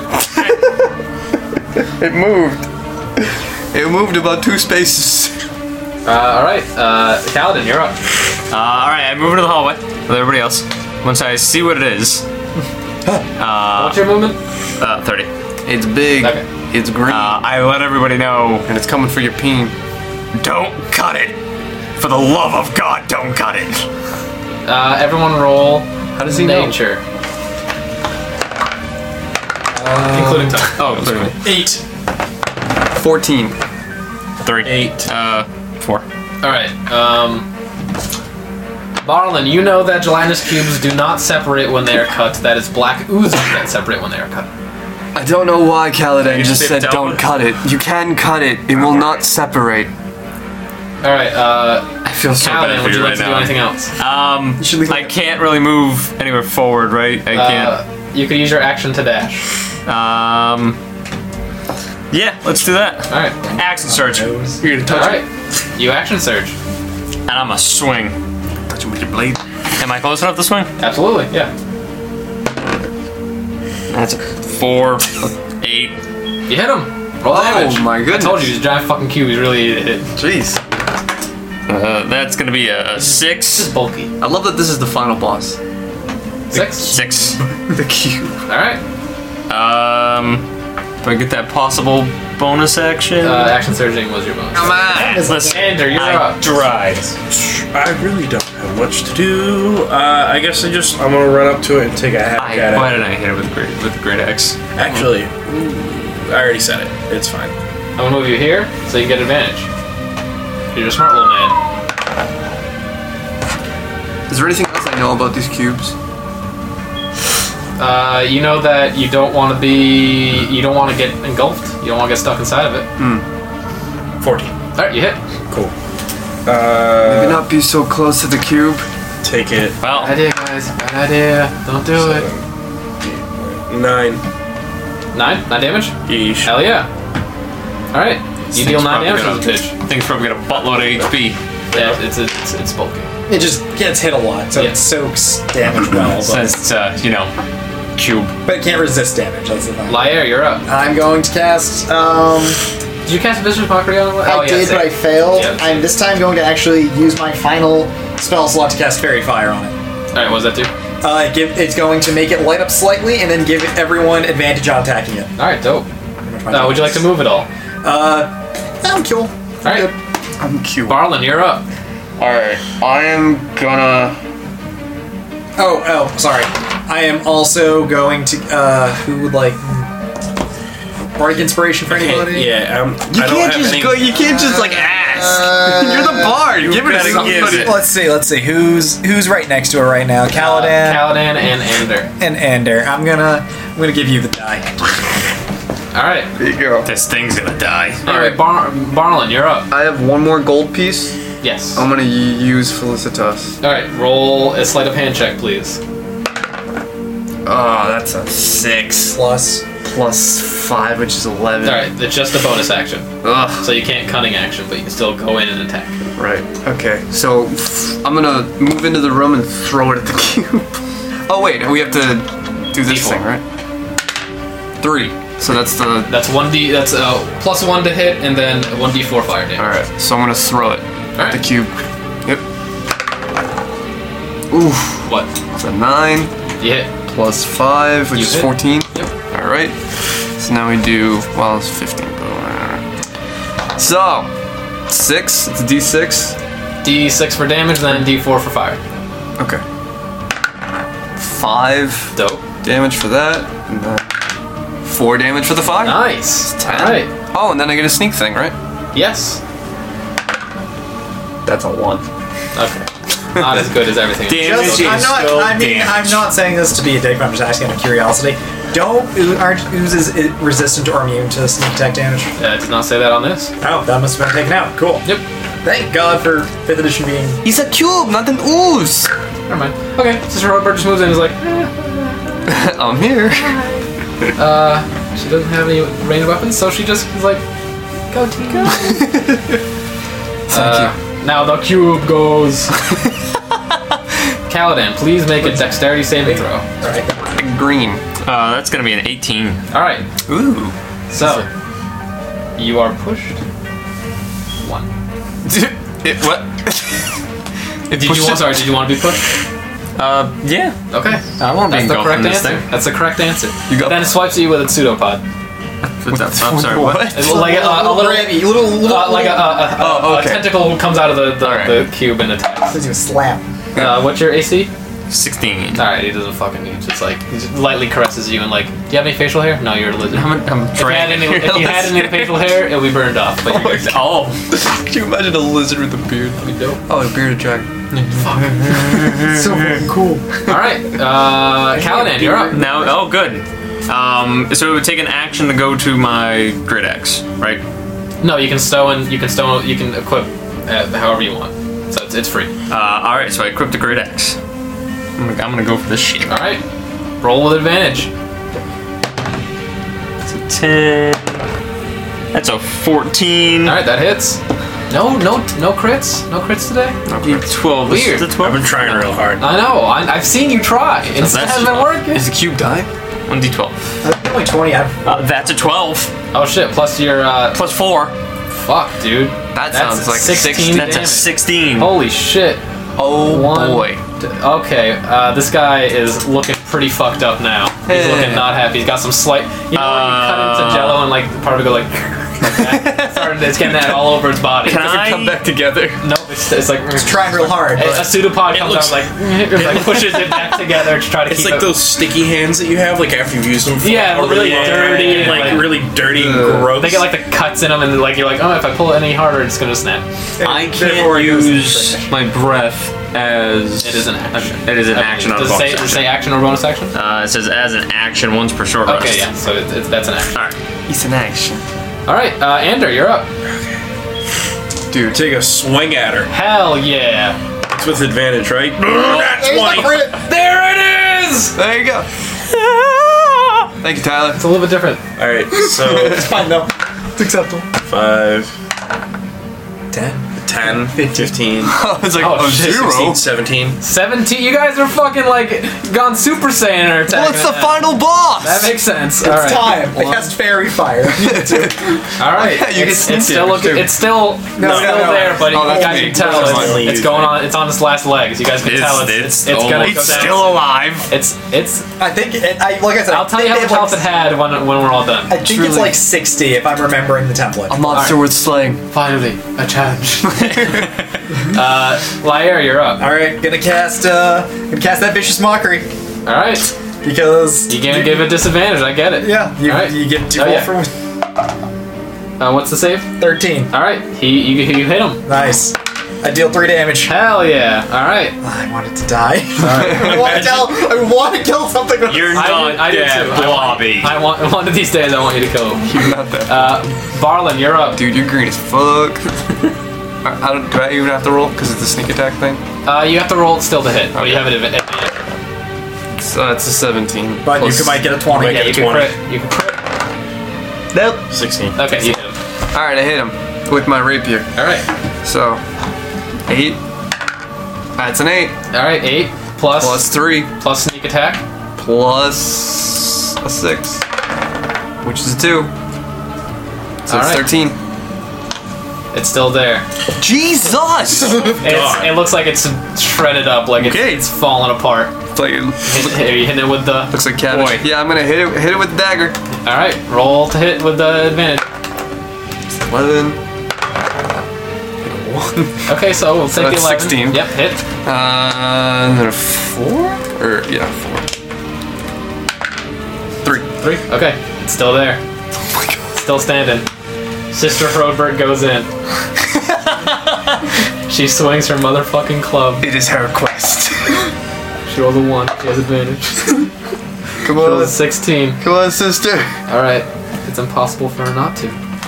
It moved. It moved about two spaces. Uh, all right. Uh, Kaladin, you're up. Uh, alright, I move into the hallway with everybody else. Once I see what it is, uh, What's your movement? uh, thirty. It's big. Okay. It's green. Uh, I let everybody know, and it's coming for your peen. don't cut it. For the love of God, don't cut it. Uh, everyone roll. How does he know? Nature. Including time. Oh, including me. Eight. fourteen. Three. Eight. Uh, four. All right. Um, Barlin, you know that gelatinous cubes do not separate when they are cut. That is black oozes that separate when they are cut. I don't know why Kaladin You just said sipped out don't with- cut it. You can cut it. It will not separate. All right. Uh, I feel so Kaladin, bad for would you you like right to do now. anything else? Um, should leave I it- can't really move anywhere forward, right? I Uh, you could use your action to dash. can't. Um, yeah, let's do that. All right. Action search. You're gonna All touch right. You action surge. And I'm a swing. it. Touch him with your blade. Am I close enough to swing? Absolutely. Yeah. That's a four, eight. You hit him. Roll Oh, damage. my goodness. I told you he's a giant fucking cube. He's really easy to hit. Jeez. Uh, that's gonna be a, a six. Just bulky. I love that this is the final boss. Six. Six. The cube. All right. Um, do I get that possible bonus action? Uh, action surging was your bonus. Come on. Listen, Andrew, you're I up. tried. I really don't have much to do. Uh, I guess I just I'm gonna run up to it and take a hack I, at why it. did I hit it with the great with the great axe? Actually, ooh, I already said it. It's fine. I'm gonna move you here so you can get advantage. You're a smart little man. Is there anything else I know about these cubes? Uh, you know that you don't want to be, you don't want to get engulfed. You don't want to get stuck inside of it. Fourteen. All right, you hit. Cool. Maybe Uh, not be so close to the cube. take it. Well, Bad idea, guys. Bad idea. Don't do it. Nine. Nine, nine damage. Yeesh. Hell yeah. All right, you deal nine damage gonna, with a pitch. Thing's probably got a buttload of H P. Yeah, it's it's it's, it's bulky. It just gets hit a lot, so Yeah. it soaks damage well, but, Since uh, you know, cube. but it can't resist damage. That's the thing. Lyre, you're up. I'm going to cast. Um, Did you cast Vicious Mockery on it? I Oh, yeah, did, same. but I failed. Yeah, I'm this time going to actually use my final spell slot to cast Fairy Fire on it. All right, what does that do? Uh, give, it's going to make it light up slightly, and then give everyone advantage on attacking it. All right, dope. Uh, would you like to move at all? Uh, I'm cool. All right, I'm cute. Barlin, you're up. Alright, I am gonna. Oh, oh, sorry. I am also going to. Uh, who would like bardic inspiration for anybody? Yeah, um, You I don't can't have just any- go. You can't just like ask. Uh, You're the bard. Give it to gotta give somebody. it. Let's see. Let's see. Who's who's right next to her right now? Caladan Uh, Caladan and Ander. and Ender. I'm gonna I'm gonna give you the die. All right. There you go. This thing's gonna die. Anyway, Bar- Barlin, you're up. I have one more gold piece. Yes. I'm gonna y- use Felicitas. All right, roll a sleight of hand check, please. Oh, that's a six Plus. plus five, which is eleven. All right, it's just a bonus action, Ugh. so you can't cunning action, but you can still go in and attack. Right. Okay. So f- I'm gonna move into the room and throw it at the cube. Oh wait, we have to do this D four. thing, right? Three. So that's the. That's one d. That's uh, plus one to hit, and then one d four fire damage. All right. So I'm gonna throw it at Alright. the cube. Yep. Oof. What? It's a nine You hit. plus five, which You is hit. fourteen. Yep. All right. So now we do. Well, it's fifteen. But so six. It's a D six. D six for damage, then d four for fire. Okay. Five Dope. damage for that, and then four damage for the five. Nice. Ten. All right. Oh, and then I get a sneak thing, right? Yes. That's a one. Okay. Not as good as everything. else. Damage Just, is I'm not. still I mean, damage. I'm not saying this to be a dick. But I'm just asking out of curiosity. Don't oo- aren't oozes i- resistant or immune to sneak attack damage? Uh, it does not say that on this. Oh, that must have been taken out. Cool. Yep. Thank God for fifth edition being. He's a cube, not an ooze. Never mind. Okay. Sister Robert just moves in and is like, eh, I'm here. uh, she doesn't have any ranged weapons, so she just is like, go Tika. uh, now the cube goes. Caladan, please make a dexterity saving throw. Alright. Green. Uh, that's gonna be an eighteen. All right. Ooh. So you are pushed. One. It, what? it Did you pushed want? it? Sorry. Did you want to be pushed? Uh, yeah. Okay. I won't be That's the engulfed correct in this answer. thing. That's the correct answer. You got- then it swipes at you with a pseudopod. What's up? I'm sorry. What? It's like a, a, a little, Gravy, little, little, uh, like a, a, a, Oh, okay. a tentacle comes out of the the, Alright. the cube and attacks. Gives you a slap. Uh, what's your A C? Sixteen. All right, he doesn't fucking. He just like he just lightly caresses you and like, do you have any facial hair? No, you're a lizard. I'm, I'm If you had any, if you had any facial hair, it'll be burned off. But you're good. Oh. Could you imagine a lizard with a beard? That'd be dope. Oh, a bearded dragon. So cool. All right, uh, Caladan, you're up. Now, oh, good. Um, so it would take an action to go to my grid X, right? No, you can stow and you can stow. You can equip uh, however you want. So it's, it's free. Uh, all right. So I equipped the grid X. I'm gonna, I'm gonna go for this shit. All right, roll with advantage. It's a ten. That's a fourteen. All right, that hits. No, no, no crits. No crits today. twelve. Weird. This is a twelve. I've been trying real hard. I know. I, I've seen you try. It that's- hasn't been working. Is the cube die? one d twelve. Only twenty. I've. Uh, that's a twelve. Oh shit! Plus your uh, Plus four. fuck, dude. That That's sounds like sixteen sixteen. That's a damage. sixteen. Holy shit! Oh One. boy. D- Okay, uh, this guy is looking pretty fucked up now. He's Hey. looking not happy. He's got some slight. You know, when you cut into Jello and like part of it go like. like that? Started, it's getting that all over its body. Can It doesn't I- Come back together. No, it's, it's like It's trying real hard. A, a But pseudopod comes looks- out like, like pushes it back together to try to It's keep like it. those sticky hands that you have, like after you've used them. For Yeah, all the really long dirty time, and, like, like- really dirty and Ugh. gross. They get like the cuts in them, and like you're like, oh, if I pull it any harder, it's gonna snap. I Therefore, can't it goes into use trash. my breath as. It is an action. It is an I action, believe. not a Does it say, bonus does it say action or bonus action? Uh, it says as an action once per short rest. Okay, yeah. So it, it's that's an action. All right. It's an action. All right, uh, Ander, you're up. Dude, take a swing at her. Hell yeah! It's with advantage, right? That's twenty. There it is. There you go. Thank you, Tyler. It's a little bit different. All right, so it's fine though. It's acceptable. five, Ten. ten, fifteen, It's like Oh, a shit. zero. sixteen, seventeen. seventeen. You guys are fucking like gone Super Saiyan and are attacking. Well, it's the it. final boss. That makes sense. It's All right. time. They cast fairy fire. All right. Yeah, you it's, get it's sneak still damage, looking. too. It's still, No, it's no, still no. there, but Oh, you that's guys me. can tell That's it's, me. it's going on. It's on its last legs. You guys can It's, tell it's it's, it's, gonna it's go down. still alive. It's it's. I think, it, I like I said, I'll tell you I how think much they health it have, had when when we're all done. like, I think it's Truly. like sixty if I'm remembering the template. A monster worth slaying. Finally, a challenge. uh, Lyre, you're up. All right, gonna cast, uh, gonna cast that vicious mockery All right. because You can't give it disadvantage. I get it. Yeah, you, All right. you get two Oh, roll yeah. for Uh, what's the save? thirteen. All right. He you, you hit him. Nice. I deal three damage. Hell yeah. All right. I want it to die. right. I want to tell. I want to kill something. With You're I not did, I did dead, too. I want, Blobby. I want one of these days. I want you to kill him. You're not that. Uh, Barlin, you're up. Dude, you're green as fuck. I I don't, do I even have to roll? Because it's a sneak attack thing? Uh, you have to roll it still to hit, but you have it advantage. So it's a seventeen. but plus- you can, might get a twenty. Might Yeah, get you a can twenty. crit. You can crit. Nope. sixteen. Okay, you hit him. Alright, I hit him with my rapier. All right. So, eight. That's an eight. All right. Eight plus Plus three. plus sneak attack. Plus a six. Which is a two. So All it's right. thirteen. It's still there. Jesus! It's, it looks like it's shredded up, like it's, Okay. it's falling apart. It's like, it Hit, are you hitting it with the? looks like cabbage. Boy. Yeah, I'm gonna hit it, hit it with the dagger. All right. Roll to hit with the advantage. eleven. Okay, so we'll take the that's eleven. sixteen. Yep. Hit. Uh, and then a four? Or, yeah, four. Three. Three. Okay. It's still there. Oh my god. Still standing. Sister Hrodberg goes in. She swings her motherfucking club. It is her quest. She rolls a one. She has advantage. Come She rolls on. a sixteen. Come on, sister. All right. It's impossible for her not to.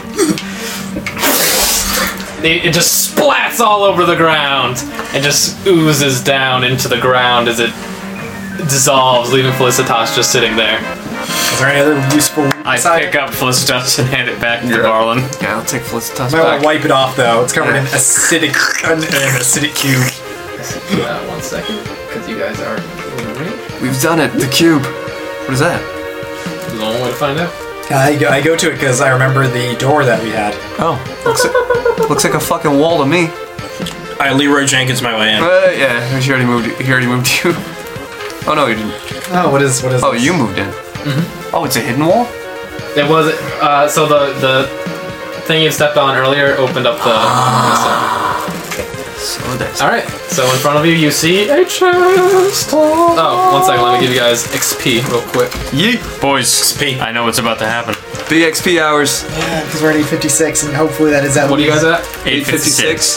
It it just splats all over the ground and just oozes down into the ground as it dissolves, leaving Felicitas just sitting there. Is there any other useful? I side? pick up Felicitas and hand it back to Yeah. Barlin. Yeah, I'll take Felicitas Might want back. to wipe it off though. It's covered in Yeah. acidic, an, an acidic cube. Uh, one second, because you guys are within range. We've done it. The cube. What is that? There's only one way to find out. I go, I go to it because I remember the door that we had. Oh, looks like, looks like a fucking wall to me. I Leroy Jenkins my way in. Uh, yeah, he already moved. He already moved you. Oh no, he didn't. Oh, what is what is? Oh, this? you moved in. Mm-hmm. Oh, it's a hidden wall. It was uh, so the the thing you stepped on earlier opened up the. So that's. All right, so in front of you, you see a chest. Oh, one second. Let me give you guys X P real quick. Yeet. Boys, I know what's about to happen. Big X P hours. Yeah, because we're at eight fifty-six, and hopefully that is at What are you guys at? eight fifty-six.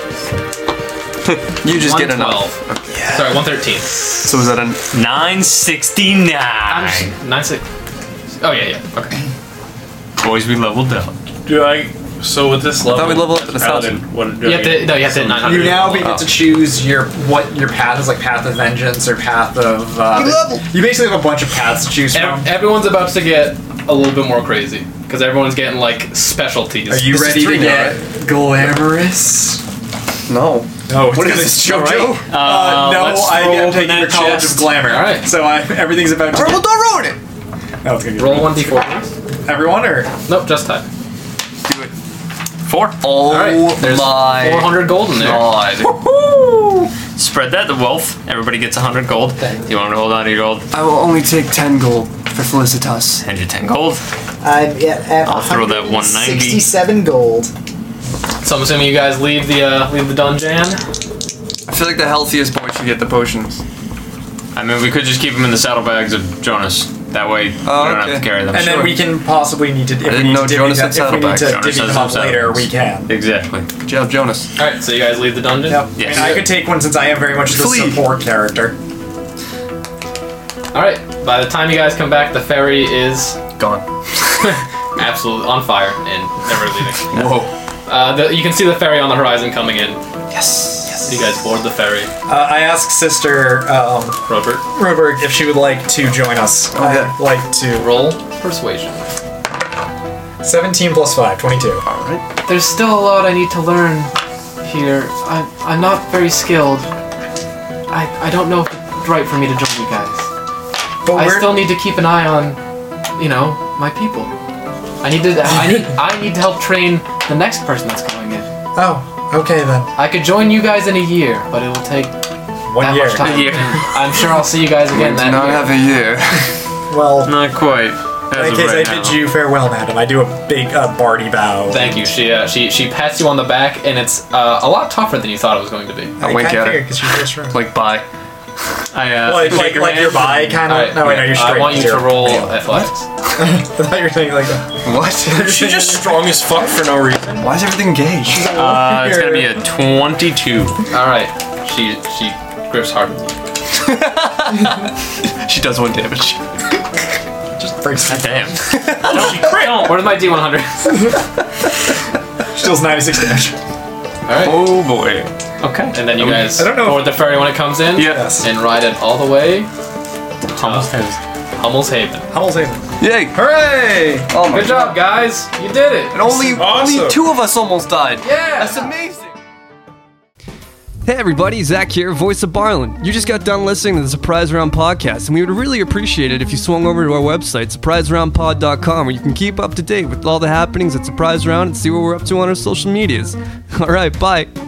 You just get enough. Sorry, one thirteen. So is that a? nine sixty-nine. Nine six. Oh yeah, yeah. Okay. Boys, we leveled up. Do I? So with this level, thought we leveled up to as the Paladin, thousand. what do You I have to get? no. You have to hit nine hundred. You now begin Oh. to choose your what your path is, like path of vengeance or path of. Uh, you basically have a bunch of paths to choose from. Ev- Everyone's about to get a little bit more crazy because everyone's getting like specialties. Are you This is ready three to now, get glamorous? No. No, it's What is gonna- this, all JoJo? right. Uh, no, let's I throw am open taking that the College chest. of Glamour. All right. So I, everything's about to. Well, don't ruin it. No, it's gonna be Roll one d four. Everyone or Nope, just type. Do it. Four. Oh right, there's my four hundred gold in there. god. Spread that, the wealth. Everybody gets one hundred gold. Thank You want to hold on to your gold? I will only take ten gold for Felicitas. Hand you ten gold. I'm at, at I'll throw that one ninety. sixty-seven gold. So I'm assuming you guys leave the uh, leave the dungeon. I feel like the healthiest boy should get the potions. I mean, we could just keep them in the saddlebags of Jonas. That way, we Oh, don't have okay. to carry them. And then we can possibly need to. If we didn't need know to divvy Jonas them, had if we need to saddlebags. divvy Jonas them has up some later, we saddlebags. can. Exactly. Good job, Jonas. All right, so you guys leave the dungeon. Yep. Yes. And I could take one since I am very much the Flee. support character. All right. By the time you guys come back, the ferry is Gone. absolutely on fire and never leaving. Whoa. Uh, the, you can see the ferry on the horizon coming in. Yes. Yes. You guys board the ferry. Uh, I asked Sister um, Robert, Roberg if she would like to join us. Oh, yeah. I'd like to. roll persuasion. seventeen plus five, twenty-two. All right. There's still a lot I need to learn here. I'm, I'm not very skilled. I, I don't know if it's right for me to join you guys. But I we're still need to keep an eye on, you know, my people. I need to. I need. I need to help train the next person that's coming in. oh, okay then. I could join you guys in a year, but it will take One that year. much time. A year. And I'm sure I'll see you guys again Do that not year. have a year. Well, Not quite. As in of case right I bid now. you farewell, madam, I do a big uh, Barty bow. Thank you. She uh, she she pats you on the back, and it's uh, a lot tougher than you thought it was going to be. I wink kinda at her. figured 'cause she's so strong. Like, bye. I, uh, Like, shake like, her like hand. you're by, kind of. Alright, No, wait, no, you're straight. I want you Zero. to roll Zero. athletics. I thought you were saying like that. What? Is she just strong as fuck for no reason? Why is everything gay? Uh, it's gonna be a twenty-two. All right. She she grips hard. She does one damage. Just breaks. Damn. Where's my D one hundred? She deals ninety-six damage. All right. Oh boy. Okay. And then you guys I don't know. board the ferry when it comes in. Yeah. Yes. And ride it all the way Almost to Hummel's Haven. Hummel's Haven. Yay! Hooray! Oh my Good job, guys. You did it. And only, Awesome. only two of us almost died. Yeah. That's amazing. Hey everybody, Zach here, voice of Barlin. You just got done listening to the Surprise Round podcast, and we would really appreciate it if you swung over to our website, surprise round pod dot com, where you can keep up to date with all the happenings at Surprise Round and see what we're up to on our social medias. Alright, bye.